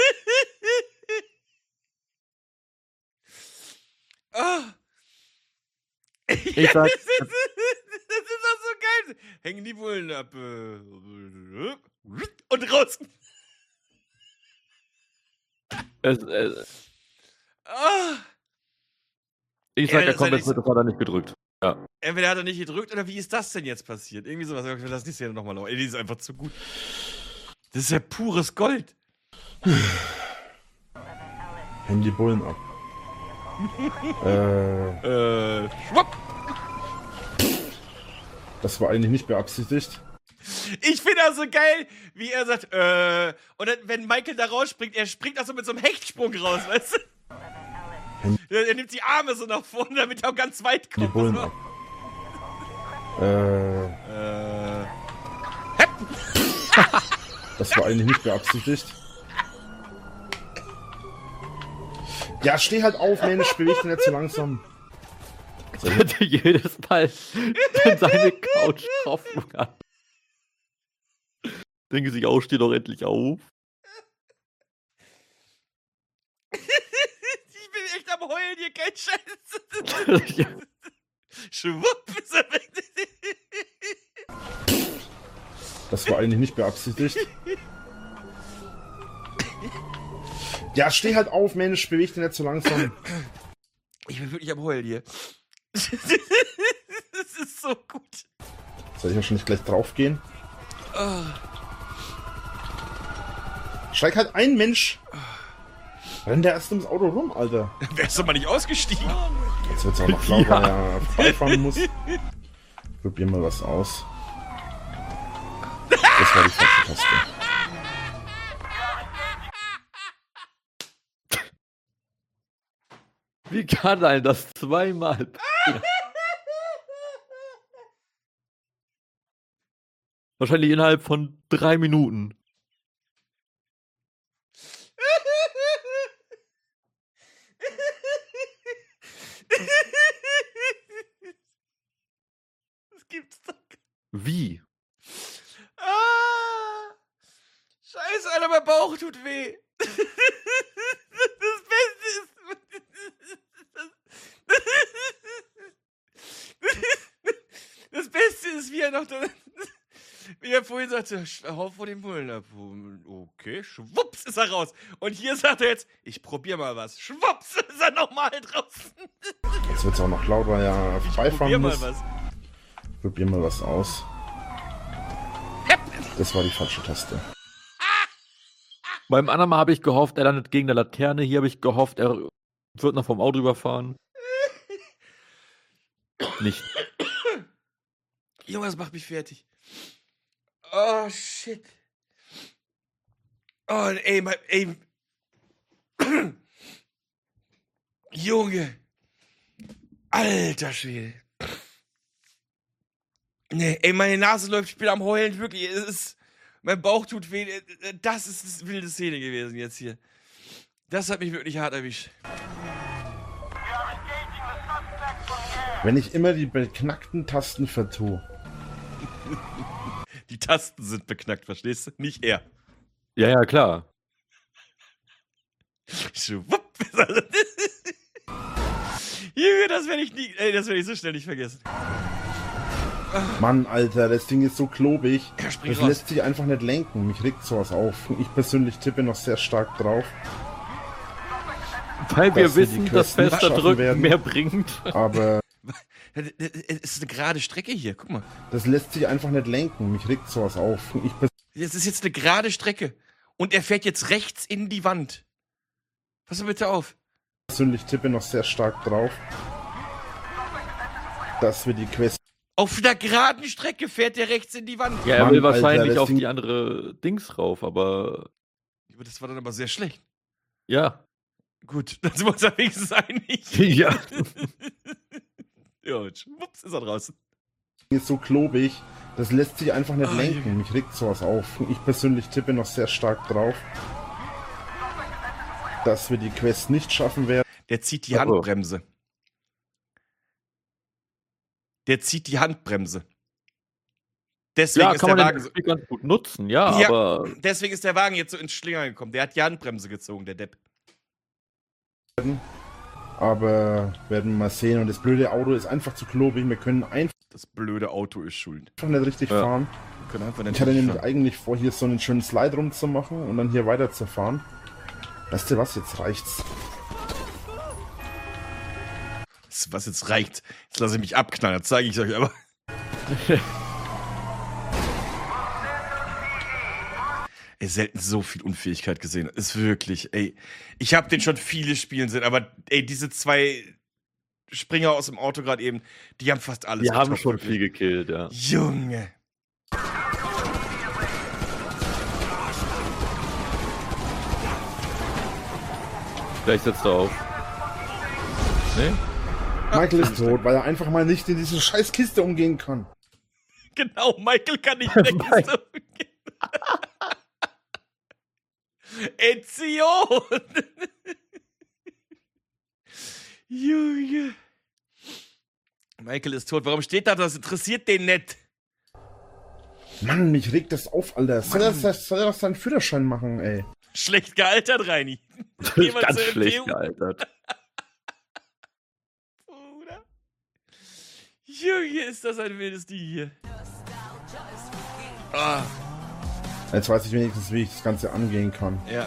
Oh. Ich Ja, sag, das, ist, das ist auch so geil. Hängen die Bullen ab. äh, Und raus. es, es, Oh. ich Ja, sag, er das kommt ist jetzt mit, das hat er nicht gedrückt. Ja. Entweder hat er nicht gedrückt oder wie ist das denn jetzt passiert? Irgendwie sowas. Ich will das nicht sehen nochmal. Die ist einfach zu gut. Das ist ja pures Gold. Hängen die Bullen ab. äh. Äh, schwupp. Das war eigentlich nicht beabsichtigt. Ich finde das so geil, wie er sagt, äh, und dann, wenn Michael da rausspringt, er springt auch so mit so einem Hechtsprung raus, weißt du? Er, er nimmt die Arme so nach vorne, damit er auch ganz weit Die kommt. Bullen so. ab. Äh. Äh, Das war eigentlich nicht beabsichtigt. Ja, steh halt auf, Mensch, beweg dich nicht so langsam. Er hätte jedes Mal dann seine Couch drauf an. Denke sich, auch, steh doch endlich auf. ich bin echt am Heulen hier, kein Scheiß. Ja. Schwupp ist er weg. Das war eigentlich nicht beabsichtigt. Ja, steh halt auf, Mensch, beweg dich nicht so langsam. Ich bin wirklich am Heulen hier. Das ist so gut. Soll ich wahrscheinlich gleich draufgehen? Oh. Steig halt ein, Mensch! Renn der erst ums Auto rum, Alter. Wärst du mal nicht ausgestiegen? Jetzt wird's auch noch klar, weil er vorbeifahren muss. Probier mal was aus. Das war die falsche Taste. Wie kann ein das zweimal passieren? Wahrscheinlich innerhalb von drei Minuten. Das gibt's doch. Wie? Ah! Scheiße, Alter, mein Bauch tut weh. Das Beste ist. Das Beste ist, wie er noch. Da, wie er vorhin sagte, hau vor den Bullen ab. Okay, schwupps ist er raus. Und hier sagt er jetzt, ich probier mal was. Schwupps ist er nochmal draußen. Jetzt wird's auch noch laut, weil er Ich probier vorbeifahren mal muss. was. Probier mal was aus. Das war die falsche Taste. Beim anderen Mal habe ich gehofft, er landet gegen der Laterne. Hier habe ich gehofft, er wird noch vom Auto überfahren. Nicht. Junge, das macht mich fertig. Oh, shit. Oh, ey, mein, ey. Junge. Alter Schwede. Nee, ey, meine Nase läuft, ich bin am Heulen, wirklich. Es ist, mein Bauch tut weh. Das ist eine wilde Szene gewesen jetzt hier. Das hat mich wirklich hart erwischt. Wenn ich immer die beknackten Tasten vertue. Die Tasten sind beknackt, verstehst du? Nicht er. Ja, ja, klar. Schwupp. Junge, das werde ich nie, ey, das werde ich so schnell nicht vergessen. Mann, Alter, das Ding ist so klobig. Ja, spring Das raus. lässt sich einfach nicht lenken. Mich regt sowas auf. Ich persönlich tippe noch sehr stark drauf. Weil wir Dass wir die wissen, dass Quest nicht fester schaffen drücken werden. mehr bringt. Aber Es ist eine gerade Strecke hier, guck mal. das lässt sich einfach nicht lenken. Mich regt sowas auf. Ich Das ist jetzt eine gerade Strecke. Und er fährt jetzt rechts in die Wand. Pass mal bitte auf. persönlich tippe noch sehr stark drauf, dass wir die Quest. Auf einer geraden Strecke fährt er rechts in die Wand. Ja, er Mann, will Alter, wahrscheinlich das auf Ding- die andere Dings rauf, aber Aber das war dann aber sehr schlecht. ja. Gut, dann sind wir uns ja wenigstens einig. Ja. Ja, und schwupps ist er draußen. ist so klobig, das lässt sich einfach nicht Ah, lenken. Mich regt sowas auf. Ich persönlich tippe noch sehr stark drauf, dass wir die Quest nicht schaffen werden. Der zieht die Oh. Handbremse. Der zieht die Handbremse. Deswegen Ja, ist kann der man Wagen den so, Spiel ganz gut nutzen, ja, Ja. aber deswegen ist der Wagen jetzt so ins Schlingern gekommen. Der hat die Handbremse gezogen, der Depp. Aber werden wir mal sehen. Und das blöde Auto ist einfach zu klobig. Wir können einfach Das blöde Auto ist schuld. nicht richtig Ja. fahren. Wir können einfach nicht Ich hatte nämlich fahren. eigentlich vor, hier so einen schönen Slide rumzumachen und dann hier weiterzufahren. Weißt du was, jetzt reicht's. Was jetzt reicht. Jetzt lasse ich mich abknallen, das zeige ich euch aber. Ey, selten so viel Unfähigkeit gesehen. Ist wirklich, ey. Ich habe den schon viele spielen sehen, aber ey, diese zwei Springer aus dem Auto gerade eben, die haben fast alles die haben getoppt, schon wirklich. viel gekillt, ja. Junge. Vielleicht setzt er auf. Nee? Michael ist tot, weil er einfach mal nicht in diese scheiß Kiste umgehen kann. Genau, Michael kann nicht weg. Mike. Ezio! Junge. Michael ist tot. Warum steht da? Das interessiert den nicht. Mann, mich regt das auf, Alter. Soll er, soll er doch seinen Führerschein machen, ey. Schlecht gealtert, Reini. Das Geh ist mal ganz zur schlecht M P U. gealtert. Bruder. Junge, ist das ein wildes Ding hier. Ah, Jetzt weiß ich wenigstens, wie ich das Ganze angehen kann. ja.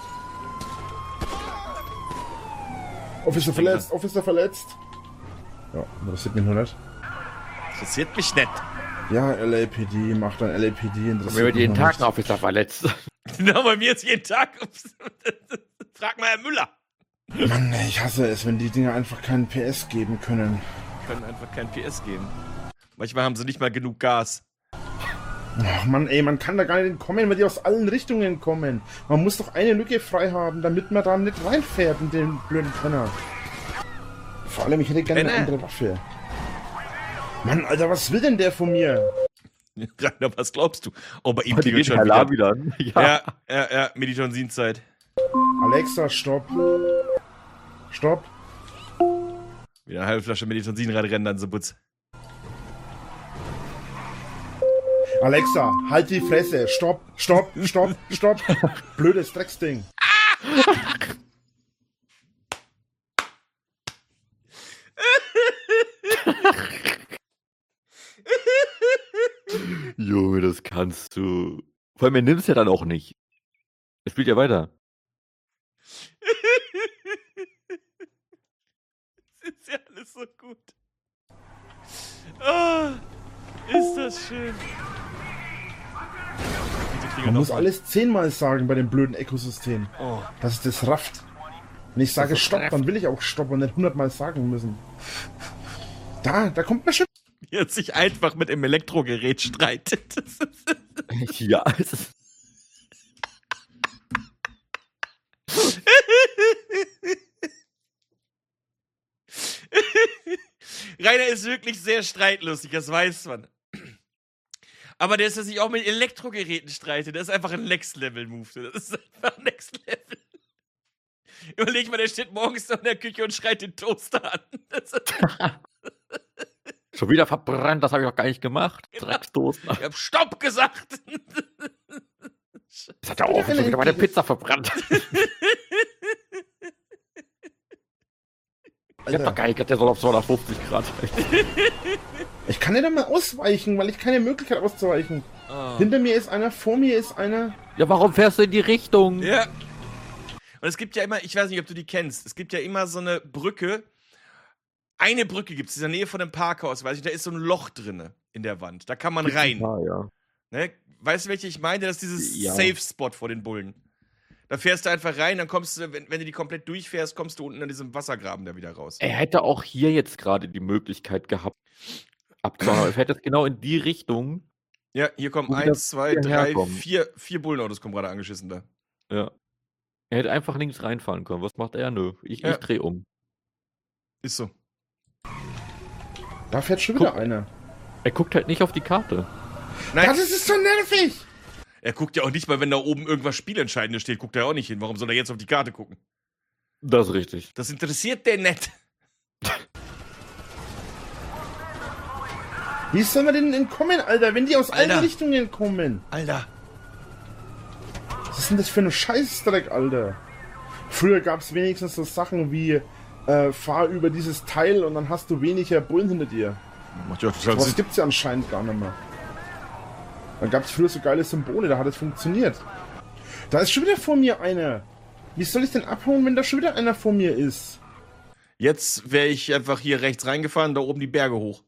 Officer verletzt, Officer verletzt. Ja, interessiert mich nur nicht. Interessiert mich nicht. Ja, L A P D, macht ein L A P D, interessiert Mir wird mich jeden noch Tag nicht. ein Officer verletzt. Genau, bei mir ist jeden Tag. Frag mal Herr Müller. Mann, ey, ich hasse es, wenn die Dinger einfach keinen P S geben können. Können einfach kein P S geben. Manchmal haben sie nicht mal genug Gas. Ach Mann, ey, man kann da gar nicht entkommen, weil die aus allen Richtungen kommen. Man muss doch eine Lücke frei haben, damit man da nicht reinfährt in den blöden Könner. Vor allem, ich hätte gerne eine Penner. andere Waffe. Mann, Alter, was will denn der von mir? Rainer, was glaubst du? Oh, bei ihm Die klingelt geht schon Herr wieder. Labi dann. Ja. Ja, ja, ja, Meditonsin-Zeit. Alexa, stopp. Stopp. Wieder eine halbe Flasche Meditonsin reinrennen, dann so Butz. Alexa, halt die Fresse. Stopp, stopp, stopp, stopp. Blödes Drecksding. Junge, das kannst du. Vor allem, er nimmt es ja dann auch nicht. Er spielt ja weiter. Das ist ja alles so gut. Ah, ist das schön. Bitte klingel Man noch muss mal. alles zehnmal sagen bei dem blöden Ökosystem. Oh, Dass es das rafft. Wenn ich sage Stopp, dann will ich auch Stopp und nicht hundertmal sagen müssen. Da, da kommt mir schon. wie er sich einfach mit dem Elektrogerät streitet. Das ist Ja, es ist. Rainer ist wirklich sehr streitlustig, das weiß man. Aber der ist ja sich auch mit Elektrogeräten streitet. Das ist einfach ein Next-Level-Move. Das ist einfach Next-Level. Überleg mal, der steht morgens in der Küche und schreit den Toaster an. Das ist, Schon wieder verbrannt, das habe ich doch gar nicht gemacht. Genau. Dreckstoaster. ich hab Stopp gesagt. Das hat ja auch schon wieder meine Pizza verbrannt. Ich hab doch gar nicht gedacht, der soll auf zweihundertfünfzig Grad. Ich kann nicht einmal ausweichen, weil ich keine Möglichkeit auszuweichen. Oh. Hinter mir ist einer, vor mir ist einer. Ja, warum fährst du in die Richtung? Ja. Und es gibt ja immer, ich weiß nicht, ob du die kennst, es gibt ja immer so eine Brücke. Eine Brücke gibt es in der Nähe von dem Parkhaus, weiß ich, da ist so ein Loch drinne in der Wand. Da kann man rein. Ja, ja. Ne? Weißt du, welche ich meine? Das ist dieses Ja. Safe-Spot vor den Bullen. Da fährst du einfach rein, dann kommst du, wenn, wenn du die komplett durchfährst, kommst du unten an diesem Wassergraben da wieder raus. Er hätte auch hier jetzt gerade die Möglichkeit gehabt, abzuhauen. Er hätte es genau in die Richtung. Ja, hier kommen Wo wir eins, zwei, hierher drei, kommen. vier, vier Bullenautos kommen gerade angeschissen da. Ja. Er hätte einfach links reinfahren können. Was macht er? Nö. Ich, Ja. ich dreh um. Ist so. Da fährt schon wieder einer. Er guckt halt nicht auf die Karte. Nein, Das ist so nervig! er guckt ja auch nicht mal, wenn da oben irgendwas Spielentscheidendes steht, guckt er auch nicht hin. Warum soll er jetzt auf die Karte gucken? Das ist richtig. Das interessiert den nicht. Wie soll man denn entkommen, Alter, wenn die aus Alter. allen Richtungen kommen? Alter. Was ist denn das für ein Scheißdreck, Alter? Früher gab es wenigstens so Sachen wie äh, fahr über dieses Teil und dann hast du weniger Bullen hinter dir. Macht ja total Was Sinn. gibt's ja anscheinend gar nicht mehr. Dann gab es früher so geile Symbole, da hat es funktioniert. Da ist schon wieder vor mir einer. Wie soll ich denn abhauen, wenn da schon wieder einer vor mir ist? Jetzt wäre ich einfach hier rechts reingefahren, da oben die Berge hoch.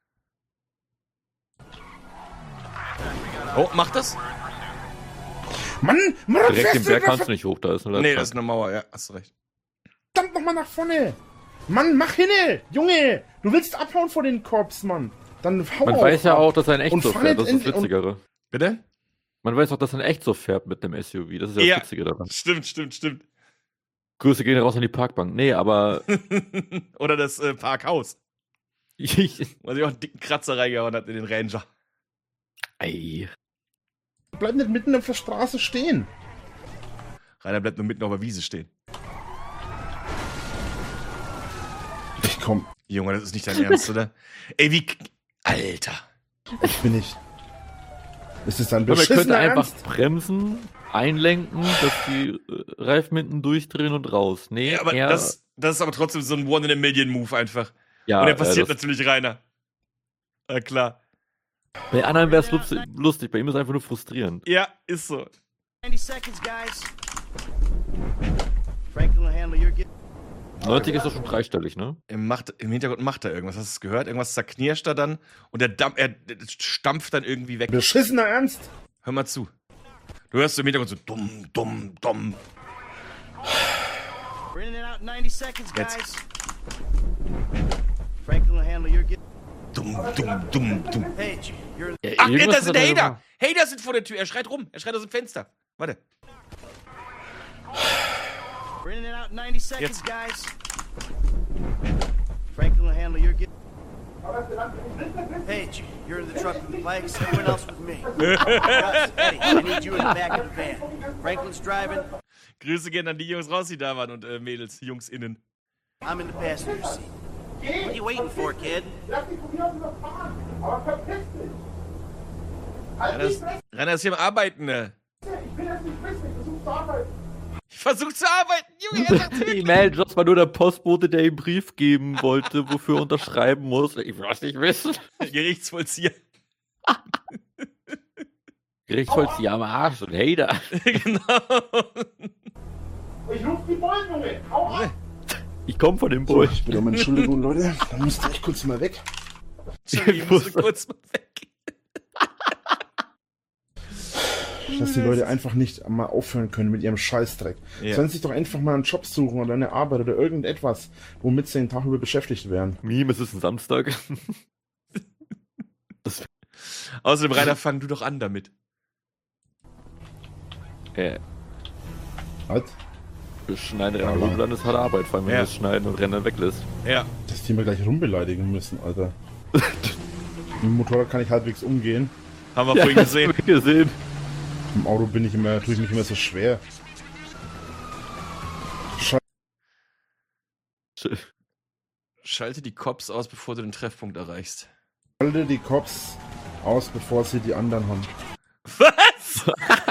Oh, macht das? Mann, Mann, Direkt fährst den du Berg da kannst du nicht hoch, da ist eine Nee, Leiter. das ist eine Mauer, ja, hast du recht. verdammt nochmal nach vorne! Mann, mach hinne! Junge, du willst abhauen vor den Korps, Mann. Dann hau Man auf, weiß ja ab. auch, dass er in echt Und so fahr fährt. Das jetzt ist das endlich- Witzigere. Bitte? Man weiß auch, dass er in echt so fährt mit dem S U V. Das ist ja das Ja. Witzige daran. Stimmt, stimmt, stimmt. Grüße gehen raus an die Parkbank. Nee, aber Oder das äh, Parkhaus. ich, Weil sie auch einen dicken Kratzer reingehauen hat in den Ranger. Ey. Bleib nicht mitten auf der Straße stehen. Rainer bleibt nur mitten auf der Wiese stehen. Ich komm, Junge, das ist nicht dein Ernst, oder? Ey, wie. k- Alter. ich bin nicht. Ist das dein Man könnte beschissener einfach Ernst? bremsen, einlenken, dass die äh, Reifen hinten durchdrehen und raus. Nee, Ja, aber er, das, das ist aber trotzdem so ein One-in-a-Million-Move einfach. ja, Und der äh, passiert das, natürlich Rainer. Na klar. bei anderen wäre es lustig, lustig, bei ihm ist es einfach nur frustrierend. Ja, ist so. ninety seconds, guys. Franklin will handle your gear. neunzig ist doch schon dreistellig, ne? Im, macht, Im Hintergrund macht er irgendwas. Hast du es gehört? Irgendwas zerknirscht er dann und der Dampf, er der stampft dann irgendwie weg. Beschissener Ernst? Hör mal zu. Du hörst im Hintergrund so dumm, dumm, dumm. We're in and out in ninety seconds, Jetzt. guys. Franklin will handle your gear. Dumm, dumm, dumm, dumm. Page, you're Ja, Ach, irgendwas das sind hat er Hater! gemacht. Hater sind vor der Tür. Er schreit rum. Er schreit aus dem Fenster. Warte. we're in and out in ninety seconds, Jetzt. guys. Franklin will handle your gear. Page, you're in the truck with the bikes. Everyone else with me. Gus, Eddie, I need you in the back of the van. Franklin's driving. Grüße gehen an die Jungs raus, die da waren und äh, Mädels, Jungs innen. I'm in the passenger seat. What are you waiting for, kid? Rainer ist, Rainer ist hier am Arbeiten, ne? Ich versuch zu arbeiten, Junge. Er sagt, Ich melde, das war nur der Postbote, der ihm Brief geben wollte, wofür er unterschreiben muss. Ich will das nicht wissen. Gerichtsvollzieher. Gerichtsvollzieher am Arsch und Hater. Genau. Ich ruf die Bullen, Junge! Hau ab! Ich komme von dem So, Bull. ich bitte um Entschuldigung, Leute. Dann müsste ich kurz mal weg. Entschuldigung, ich musste kurz mal weg. Dass die Leute einfach nicht mal aufhören können mit ihrem Scheißdreck. Ja. Sollen sich doch einfach mal einen Job suchen oder eine Arbeit oder irgendetwas, womit sie den Tag über beschäftigt wären. Meme, es ist ein Samstag. Außerdem, Rainer, fang du doch an damit. äh, Was? Schneiden, Rennen, Rumland ist harte Arbeit, vor allem wenn Ja. du das Schneiden und Rennen weglässt. Ja. Dass die mir gleich rumbeleidigen müssen, Alter. Mit dem Motorrad kann ich halbwegs umgehen. Haben wir vorhin gesehen. Hab ich gesehen. Im Auto bin ich immer, tue ich mich immer so schwer. Chill. Schalte die Cops aus, bevor du den Treffpunkt erreichst. Schalte die Cops aus, bevor sie die anderen haben. Was?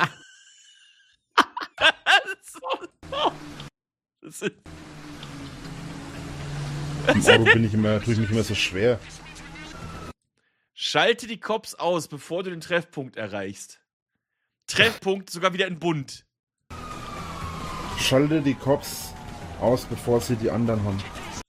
Das ist Im Auto bin ich immer, tue ich mich immer so schwer. Schalte die Cops aus, bevor du den Treffpunkt erreichst. Treffpunkt sogar wieder in bunt. Schalte die Cops aus, bevor sie die anderen haben.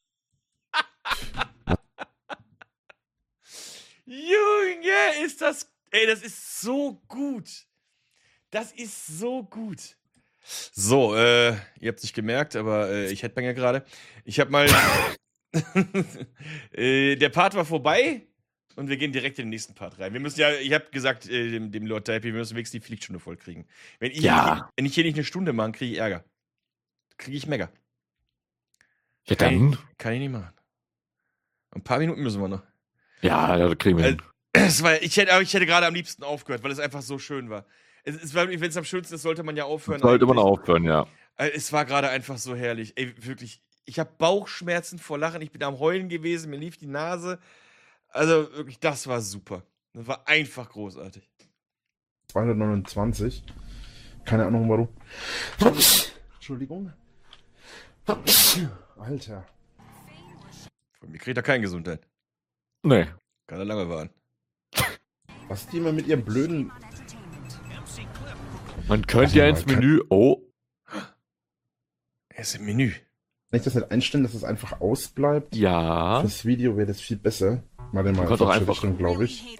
Junge, ist das... Ey, das ist so gut. Das ist so gut. So, äh, ihr habt es nicht gemerkt, aber äh, ich headbang ja gerade. Ich hab mal... äh, der Part war vorbei und wir gehen direkt in den nächsten Part rein. Wir müssen ja, ich hab gesagt, äh, dem, dem Lord Taipi, wir müssen wenigstens die Pflichtstunde voll kriegen. Wenn ich, Ja. hier, wenn ich hier nicht eine Stunde mache, kriege ich Ärger. Kriege ich Mega. Ja, Kann dann. ich, kann ich nicht machen. Ein paar Minuten müssen wir noch. Ja, das kriegen wir hin. Es war, ich hätte, aber ich hätte gerade am liebsten aufgehört, weil es einfach so schön war. Es, es war, wenn es am schönsten ist, sollte man ja aufhören. Sollte man eigentlich. aufhören, ja. Äh, Es war gerade einfach so herrlich. Ey, wirklich. Ich habe Bauchschmerzen vor Lachen. Ich bin am Heulen gewesen. Mir lief die Nase. Also wirklich, das war super. Das war einfach großartig. zweihundertneunundzwanzig. Keine Ahnung warum. Entschuldigung. Alter. Von mir kriegt er keine Gesundheit. Nee. Kann er lange warten. Was die immer mit ihrem blöden... Man könnte Also ja man ins kann- Menü. Oh. Er ist im Menü. Kann ich das nicht einstellen, dass es einfach ausbleibt? Ja. Fürs Video wäre das viel besser. Warte mal, kannst doch einfach- glaube ich.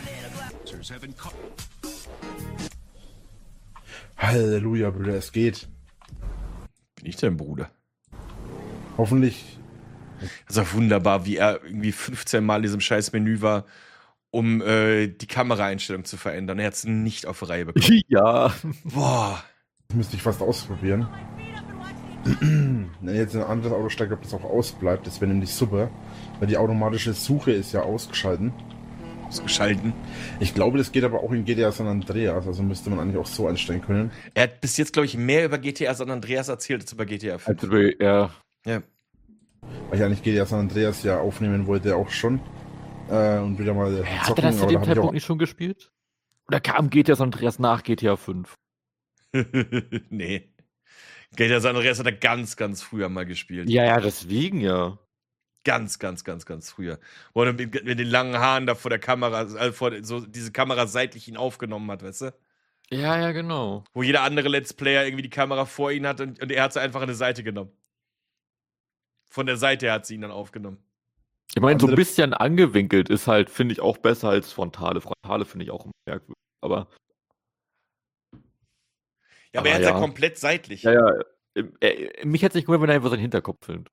Halleluja, Brüder, es geht. Bin ich dein Bruder? Hoffentlich. Das ist auch wunderbar, wie er irgendwie fünfzehn Mal in diesem scheiß Menü war, um äh, die Kameraeinstellung zu verändern. Er hat es nicht auf die Reihe bekommen. Ja. Boah. Das müsste ich fast ausprobieren. Wenn jetzt ein anderes Auto steigt, ob das auch ausbleibt, das wäre nämlich super. Weil die automatische Suche ist ja ausgeschalten. Ausgeschalten. Ich glaube, das geht aber auch in G T A San Andreas, also müsste man eigentlich auch so einstellen können. Er hat bis jetzt, glaube ich, mehr über G T A San Andreas erzählt als über G T A fünf. Also, ja. Ja. Weil ich eigentlich G T A San Andreas ja aufnehmen wollte, auch schon. Äh, und wieder mal Hat er zocken, das zu aber da dem hab ich auch... Zeitpunkt nicht schon gespielt? Oder kam G T A San Andreas nach G T A fünf? Nee. G T A San Andreas hat er ganz, ganz früher mal gespielt. Ja, ja, deswegen ja. Ganz, ganz, ganz, ganz früher. Wo er mit, mit den langen Haaren da vor der Kamera, also vor so diese Kamera seitlich ihn aufgenommen hat, weißt du? Ja, ja, genau. Wo jeder andere Let's Player irgendwie die Kamera vor ihn hat und, und er hat sie einfach an die Seite genommen. Von der Seite her hat sie ihn dann aufgenommen. Ich meine, so ein Andere- bisschen angewinkelt ist halt, finde ich, auch besser als Frontale. Frontale finde ich auch merkwürdig. Aber, Ja, aber er Ah, hat ja ja. komplett seitlich. ja, ja. äh, äh, Mich hätte es nicht gewundert, wenn er einfach seinen Hinterkopf filmt.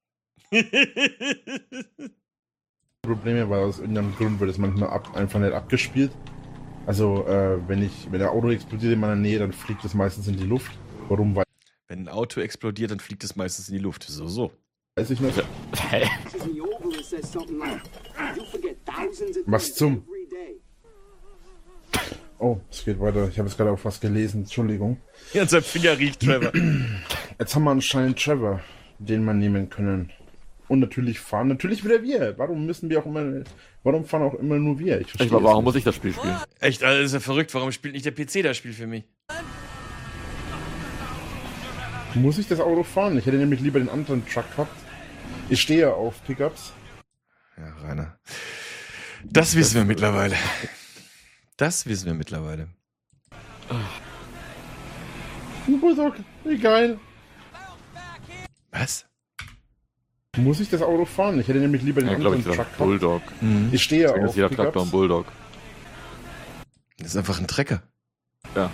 Probleme, weil aus irgendeinem Grund wird es manchmal ab, einfach nicht abgespielt. Also, äh, wenn ich, wenn der Auto explodiert in meiner Nähe, dann fliegt es meistens in die Luft. Warum, Wenn ein Auto explodiert, dann fliegt es meistens in die Luft. So, so. weiß ich nicht. Hä? Was zum? Oh, es geht weiter. Ich habe jetzt gerade auf was gelesen. Entschuldigung. Ja, an seinem Finger riecht Trevor. Jetzt haben wir anscheinend Trevor, den wir nehmen können. Und natürlich fahren natürlich wieder wir. Warum müssen wir auch immer, warum fahren auch immer nur wir? Ich verstehe Ich meine, warum es muss ich das Spiel spielen? Echt, Alter, das ist ja verrückt. Warum spielt nicht der P C das Spiel für mich? nicht. Muss ich das Auto fahren? Ich hätte nämlich lieber den anderen Truck gehabt. Ich stehe ja auf Pickups. Ja, Rainer. Das wissen wir mittlerweile. Das wissen wir mittlerweile. Bulldog, wie geil. Was? Muss ich das Auto fahren? Ich hätte nämlich lieber den Ja, glaube anderen ich, Truck gesagt gehabt. Bulldog. Ich stehe ja Deswegen auf ist jeder Traktor ein Pickups. Bulldog. Das ist einfach ein Trecker. Ja.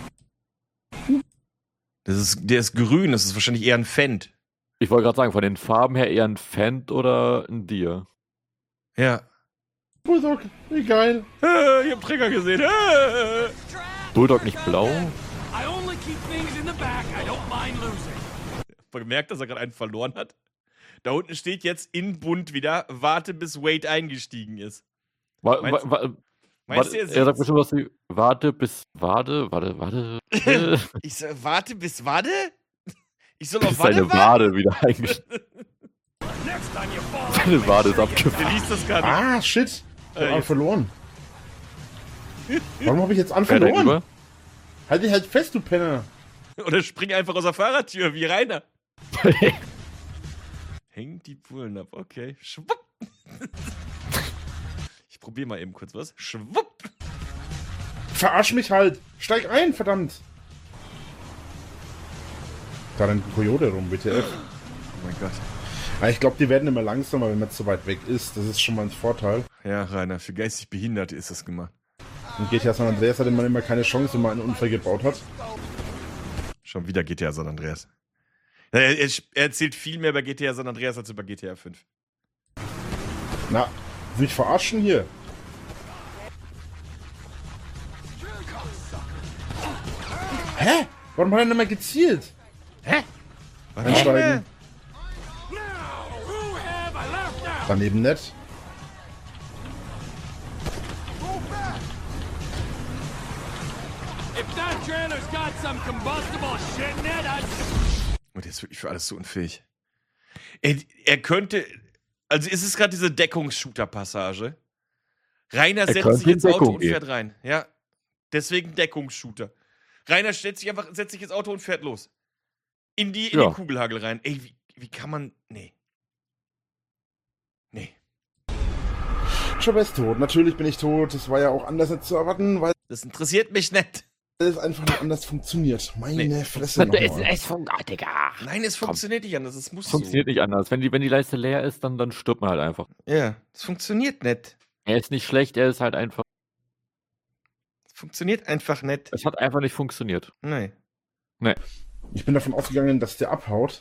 Das ist, der ist grün, das ist wahrscheinlich eher ein Fendt. Ich wollte gerade sagen, von den Farben her eher ein Fendt oder ein Deer. Ja. Bulldog, wie geil. Äh, ich hab Trecker gesehen. Äh. Bulldog nicht blau? I only keep things in the back. I don't mind losing. Habt ihr gemerkt, dass er gerade einen verloren hat? Da unten steht jetzt in bunt wieder, warte bis Wade eingestiegen ist. Wa Meinst- wa wa Meinst warte, du, er sagt sieht's? bestimmt was wie, warte bis, warte, warte, warte. äh, Ich sag, warte bis warte? Ich soll auf bis seine Warte warten? Wade wieder eingestiegen. Next time you fall, Seine Wade ist Der abgefallen. liest das gar nicht. Ah, shit. Ich hab Äh, Arm jetzt- verloren. Warum habe ich jetzt Arm Wer da verloren? über? Halt dich halt fest, du Penner. Oder spring einfach aus der Fahrradtür, wie Rainer. Hängt die Pullen ab, okay. Schwupp. Ich probiere mal eben kurz was. Schwupp. Verarsch mich halt. Steig ein, verdammt. Da rennt ein Coyote rum, W T F. Oh mein Gott. Aber ich glaube, die werden immer langsamer, wenn man zu weit weg ist. Das ist schon mal ein Vorteil. Ja, Rainer, für geistig Behinderte ist das gemacht. Und G T A San Andreas hatte man immer keine Chance, wenn man einen Unfall gebaut hat. Schon wieder G T A San Andreas. Ja, Er, er, er erzählt viel mehr über G T A San Andreas als über G T A fünf. Na, will ich verarschen hier? Hä? Warum hat er nicht mehr gezielt? Einsteigen. now, who have I left out? Daneben nett. If that trailer's got some combustible shit in it, I'd... Und der ist wirklich für alles so unfähig. Er, er könnte. Also ist es gerade diese Deckungsshooter-Passage? Rainer Er setzt könnte sich in ins Auto Deckung und gehen. fährt rein. Ja. Deswegen Deckungsshooter. Rainer stellt sich einfach, setzt sich ins Auto und fährt los. In, die, in Ja. den Kugelhagel rein. Ey, wie, wie kann man. Nee. Nee. Trevor ist tot. Natürlich bin ich tot. Das war ja auch anders nicht zu erwarten, weil Das interessiert mich nicht. es einfach nicht anders funktioniert. Meine Nee. Fresse nochmal. Es funktioniert, Digga. Nein, es funktioniert nicht anders. Es muss Funktioniert nicht anders. Wenn die, wenn die Leiste leer ist, dann, dann stirbt man halt einfach. so. Ja, es funktioniert nicht. Er ist nicht schlecht, er ist halt einfach. Es funktioniert einfach nicht. Es hat einfach nicht funktioniert. Nein. Ich bin davon ausgegangen, dass der abhaut.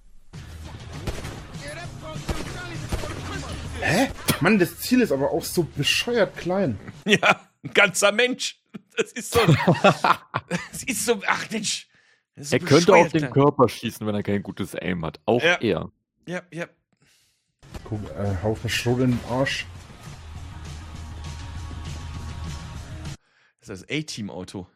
Hä? Mann, das Ziel ist aber auch so bescheuert klein. Ja, ein ganzer Mensch. Das ist so. Das ist so. Ach, Mensch. Das ist so Er könnte bescheuert auf den klein. Körper schießen, wenn er kein gutes Aim hat. Auch Ja. er. Ja, ja. Guck, äh, Haufen Schrot in den Arsch. Das ist das A-Team-Auto.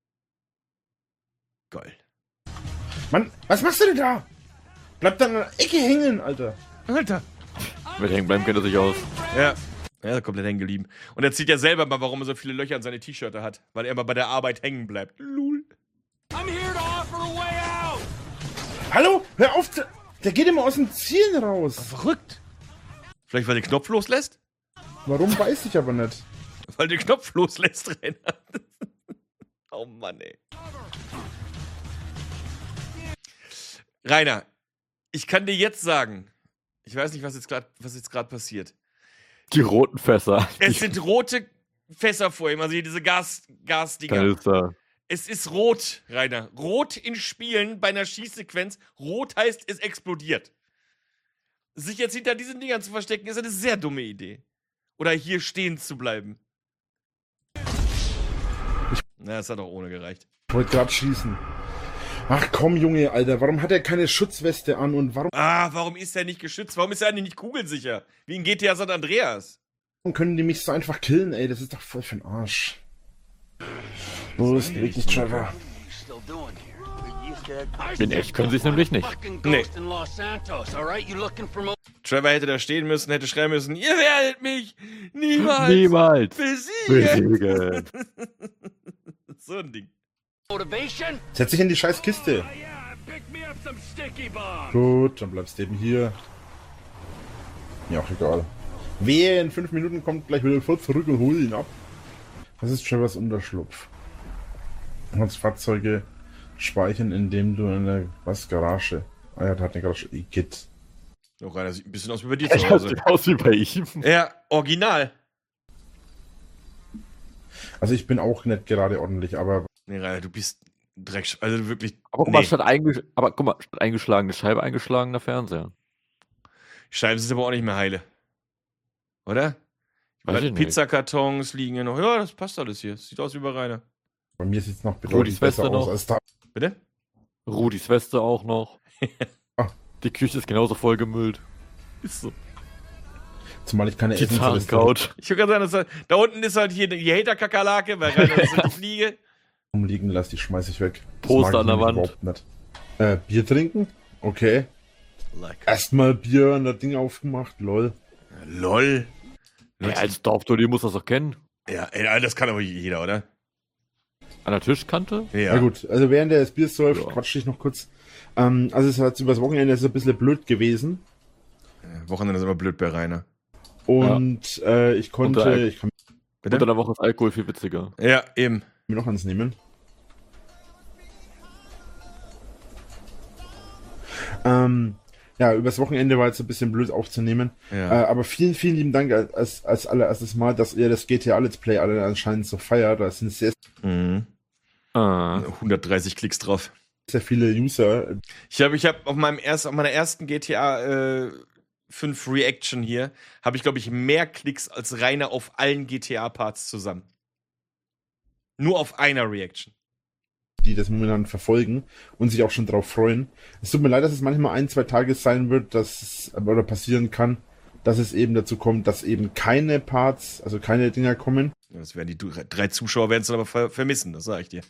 Geil. Mann, was machst du denn da? Bleib da in der Ecke hängen, Alter. Alter. Mit hängen bleiben kennt er sich aus. Ja. Ja, komplett hängen geblieben. Und er zieht ja selber mal, warum er so viele Löcher an seine T-Shirte hat. Weil er mal bei der Arbeit hängen bleibt. Lul. I'm here to offer a way out! Hallo? Hör auf! Der, der geht immer aus dem Ziel raus. Verrückt. Vielleicht, weil der Knopf loslässt? Warum, weiß ich aber nicht. Weil der Knopf loslässt, Rainer. Oh Mann, ey. Rainer, ich kann dir jetzt sagen, ich weiß nicht, was jetzt gerade was jetzt gerade passiert. Die roten Fässer. Es sind rote Fässer vor ihm, also hier diese Gas, Gasdinger. Kanister. Es ist rot, Rainer. Rot in Spielen bei einer Schießsequenz. Rot heißt, es explodiert. Sich jetzt hinter diesen Dingern zu verstecken, ist eine sehr dumme Idee. Oder hier stehen zu bleiben. Na, das hat auch ohne gereicht. Ich wollte gerade schießen. Ach komm, Junge, Alter. Warum hat er keine Schutzweste an und warum Ah, warum ist er nicht geschützt? Warum ist er eigentlich nicht kugelsicher? Wie in G T A San Andreas. können die mich so einfach killen, ey? Das ist doch voll für den Arsch. Los, beweg dich, Trevor. Still doing here? You scared? In echt können sie es nämlich nicht. Fucking Nee. ghost in Los Santos, alright? You looking for mo- Trevor hätte da stehen müssen, hätte schreien müssen, ihr werdet mich niemals Niemals. besiegen. Besiegen. So ein Ding. motivation? Setz dich in die scheiß Kiste. Oh yeah, pick me up some sticky bombs! Gut, dann bleibst du eben hier. Ja, auch egal. Wehe, in fünf Minuten kommt gleich wieder voll zurück und hol ihn ab. Das ist Trevors Unterschlupf. Du kannst Fahrzeuge speichern, indem du in der was Garage. Ah ja, der hat eine Garage. Igitt. Oh, Rainer, sieht ein bisschen aus wie bei dir zu Das Hause. sieht aus wie bei ihm. Ja, original. Also ich bin auch nicht gerade ordentlich, aber Nee, Rainer, du bist Dreck. Also wirklich. Aber guck mal, nee. statt, eingesch aber guck mal, statt eingeschlagene Scheibe eingeschlagener Fernseher. Scheiben sind aber auch nicht mehr heile. Oder? Weiß ich nicht. Pizzakartons liegen hier noch. Ja, das passt alles hier. Sieht aus wie bei Rainer. bei mir sieht es noch Rudis bedeutend besser Weste aus noch. als da. Bitte? Rudis Weste auch noch. Ah. Die Küche ist genauso vollgemüllt. Ist so. Zumal ich keine Die Essensreste Zahncouch. Ich würde gerade sagen, das, da unten ist halt hier die Hater-Kakerlake, weil Rainer ist die Fliege. rumliegen lasse, die schmeiße ich weg. Das Poster mag ich an der nämlich Wand. Überhaupt nicht. Äh, Bier trinken? Okay. Like, Erstmal Bier an das Ding aufgemacht, lol. Lol. Ja, als Dorfdolli muss das doch kennen. Ja, ey, das kann aber jeder, oder? An der Tischkante? Ja. Na gut, also während der das Bier säuft, Ja. quatsche ich noch kurz. Ähm, also es hat übers Wochenende ist ein bisschen blöd gewesen. Ja, Wochenende ist immer blöd bei Rainer. Und äh, ich konnte, Unter- ich kann Bitte? Unter der Woche ist Alkohol viel witziger. Ja, eben. mir noch eins nehmen. Ähm, ja, übers Wochenende war jetzt ein bisschen blöd aufzunehmen. Ja. Äh, aber vielen, vielen lieben Dank als, als allererstes Mal, dass ihr das G T A Let's Play alle anscheinend so feiert. Da sind sehr, Mhm. Ah. hundertdreißig Klicks drauf. sehr viele User. Ich habe ich hab auf, meinem erst, auf meiner ersten G T A äh, fünf Reaction hier, habe ich, glaube ich, mehr Klicks als Rainer auf allen G T A-Parts zusammen. Nur auf einer Reaction. Die das momentan verfolgen und sich auch schon drauf freuen. Es tut mir leid, dass es manchmal ein, zwei Tage sein wird, dass es oder passieren kann, dass es eben dazu kommt, dass eben keine Parts, also keine Dinger kommen. Ja, das werden die du- drei Zuschauer werden es dann aber ver vermissen, das sage ich dir.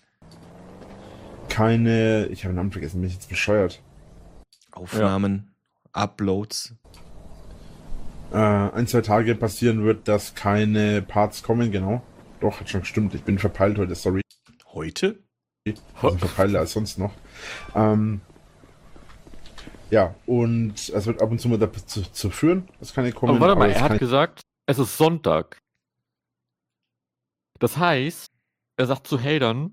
Keine, ich habe den Namen vergessen, bin ich jetzt bescheuert. Aufnahmen, Uploads. Äh, ein, zwei Tage passieren wird, dass keine Parts kommen, genau. Doch, hat schon gestimmt, ich bin verpeilt heute, sorry. Heute? Also verpeilter als sonst noch. Ähm, ja, und es wird ab und zu mal dazu zu führen, dass keine kommen. Aber warte mal, aber es er hat kann- gesagt, es ist Sonntag. Das heißt, er sagt zu Hatern,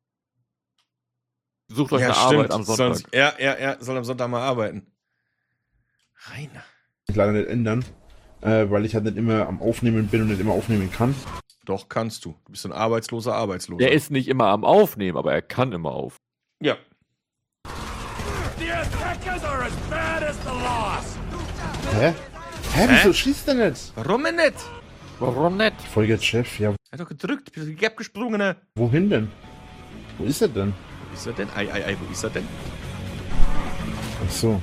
sucht euch eine Arbeit am Sonntag. Sonst, ja, ja, ja, soll am Sonntag mal arbeiten. Rainer. ich leider nicht ändern, äh, weil ich halt nicht immer am Aufnehmen bin und nicht immer aufnehmen kann. Doch, kannst du. Du bist ein arbeitsloser Arbeitsloser. Er ist nicht immer am Aufnehmen, aber er kann immer auf. Ja. The attackers are as bad as the loss. Hä? Hä, wieso schießt er nicht? Warum denn nicht? Warum nicht? Folge Chef, ja, Er hat doch gedrückt, bist du abgesprungen. wohin denn? Wo ist er denn? Wo ist er denn? Ei, ei, ei, wo ist er denn? Ach so.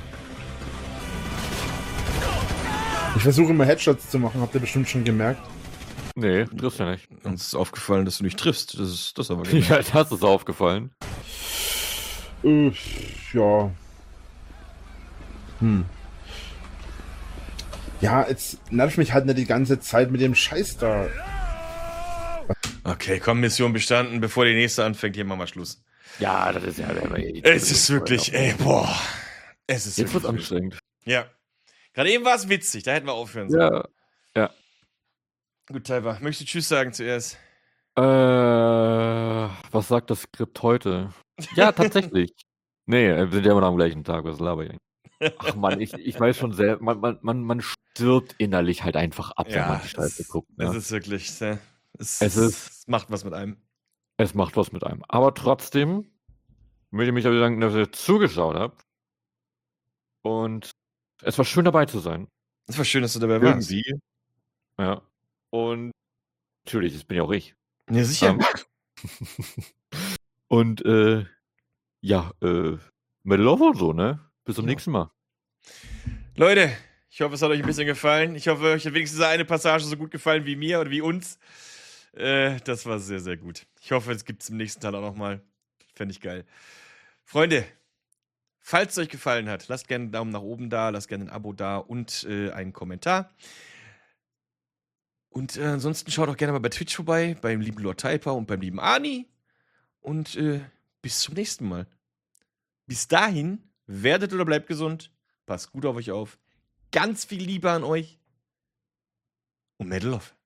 Ich versuche immer Headshots zu machen, habt ihr bestimmt schon gemerkt. Nee, triffst ja nicht. Uns ist aufgefallen, dass du nicht triffst. Das ist das ist aber Ja, das ist aufgefallen. Äh, ja. Hm. Ja, jetzt nervt mich halt nicht die ganze Zeit mit dem Scheiß da. Okay, komm, Mission bestanden. Bevor die nächste anfängt, hier machen wir Schluss. Ja, das ist ja... Es ist wirklich, ey, boah. Es ist Jetzt wird's wirklich. anstrengend. Ja. Gerade eben war es witzig, da hätten wir aufhören sollen. Ja. Gut, Taiwa, möchtest du Tschüss sagen zuerst? Äh, was sagt das Skript heute? Ja, tatsächlich. Nee, wir sind ja immer noch am gleichen Tag, was laber ich eigentlich? Ach man, ich, ich weiß schon sehr, man, man, man, man stirbt innerlich halt einfach ab, wenn man die Scheiße es, guckt. es Ne? ist wirklich, äh, es, Es ist- es macht was mit einem. Es macht was mit einem. Aber trotzdem möchte ich mich dafür bedanken, dass ihr zugeschaut habt. Und es war schön dabei zu sein. Es war schön, dass du dabei warst. Irgendwie. Ja. Und natürlich, das bin ja auch ich. Ja, sicher. Ähm, und äh, ja, äh, Medal of und so, ne? Bis zum Ja. nächsten Mal. Leute, ich hoffe, es hat euch ein bisschen gefallen. Ich hoffe, euch hat wenigstens eine Passage so gut gefallen wie mir oder wie uns. Äh, das war sehr, sehr gut. Ich hoffe, es gibt es im nächsten Teil auch nochmal. Fände ich geil. Freunde, falls es euch gefallen hat, lasst gerne einen Daumen nach oben da, lasst gerne ein Abo da und äh, einen Kommentar. Und äh, ansonsten schaut auch gerne mal bei Twitch vorbei, beim lieben Lord Taipa und beim lieben Ani. Und äh, bis zum nächsten Mal. Bis dahin, werdet oder bleibt gesund. Passt gut auf euch auf. Ganz viel Liebe an euch. Und Medal of.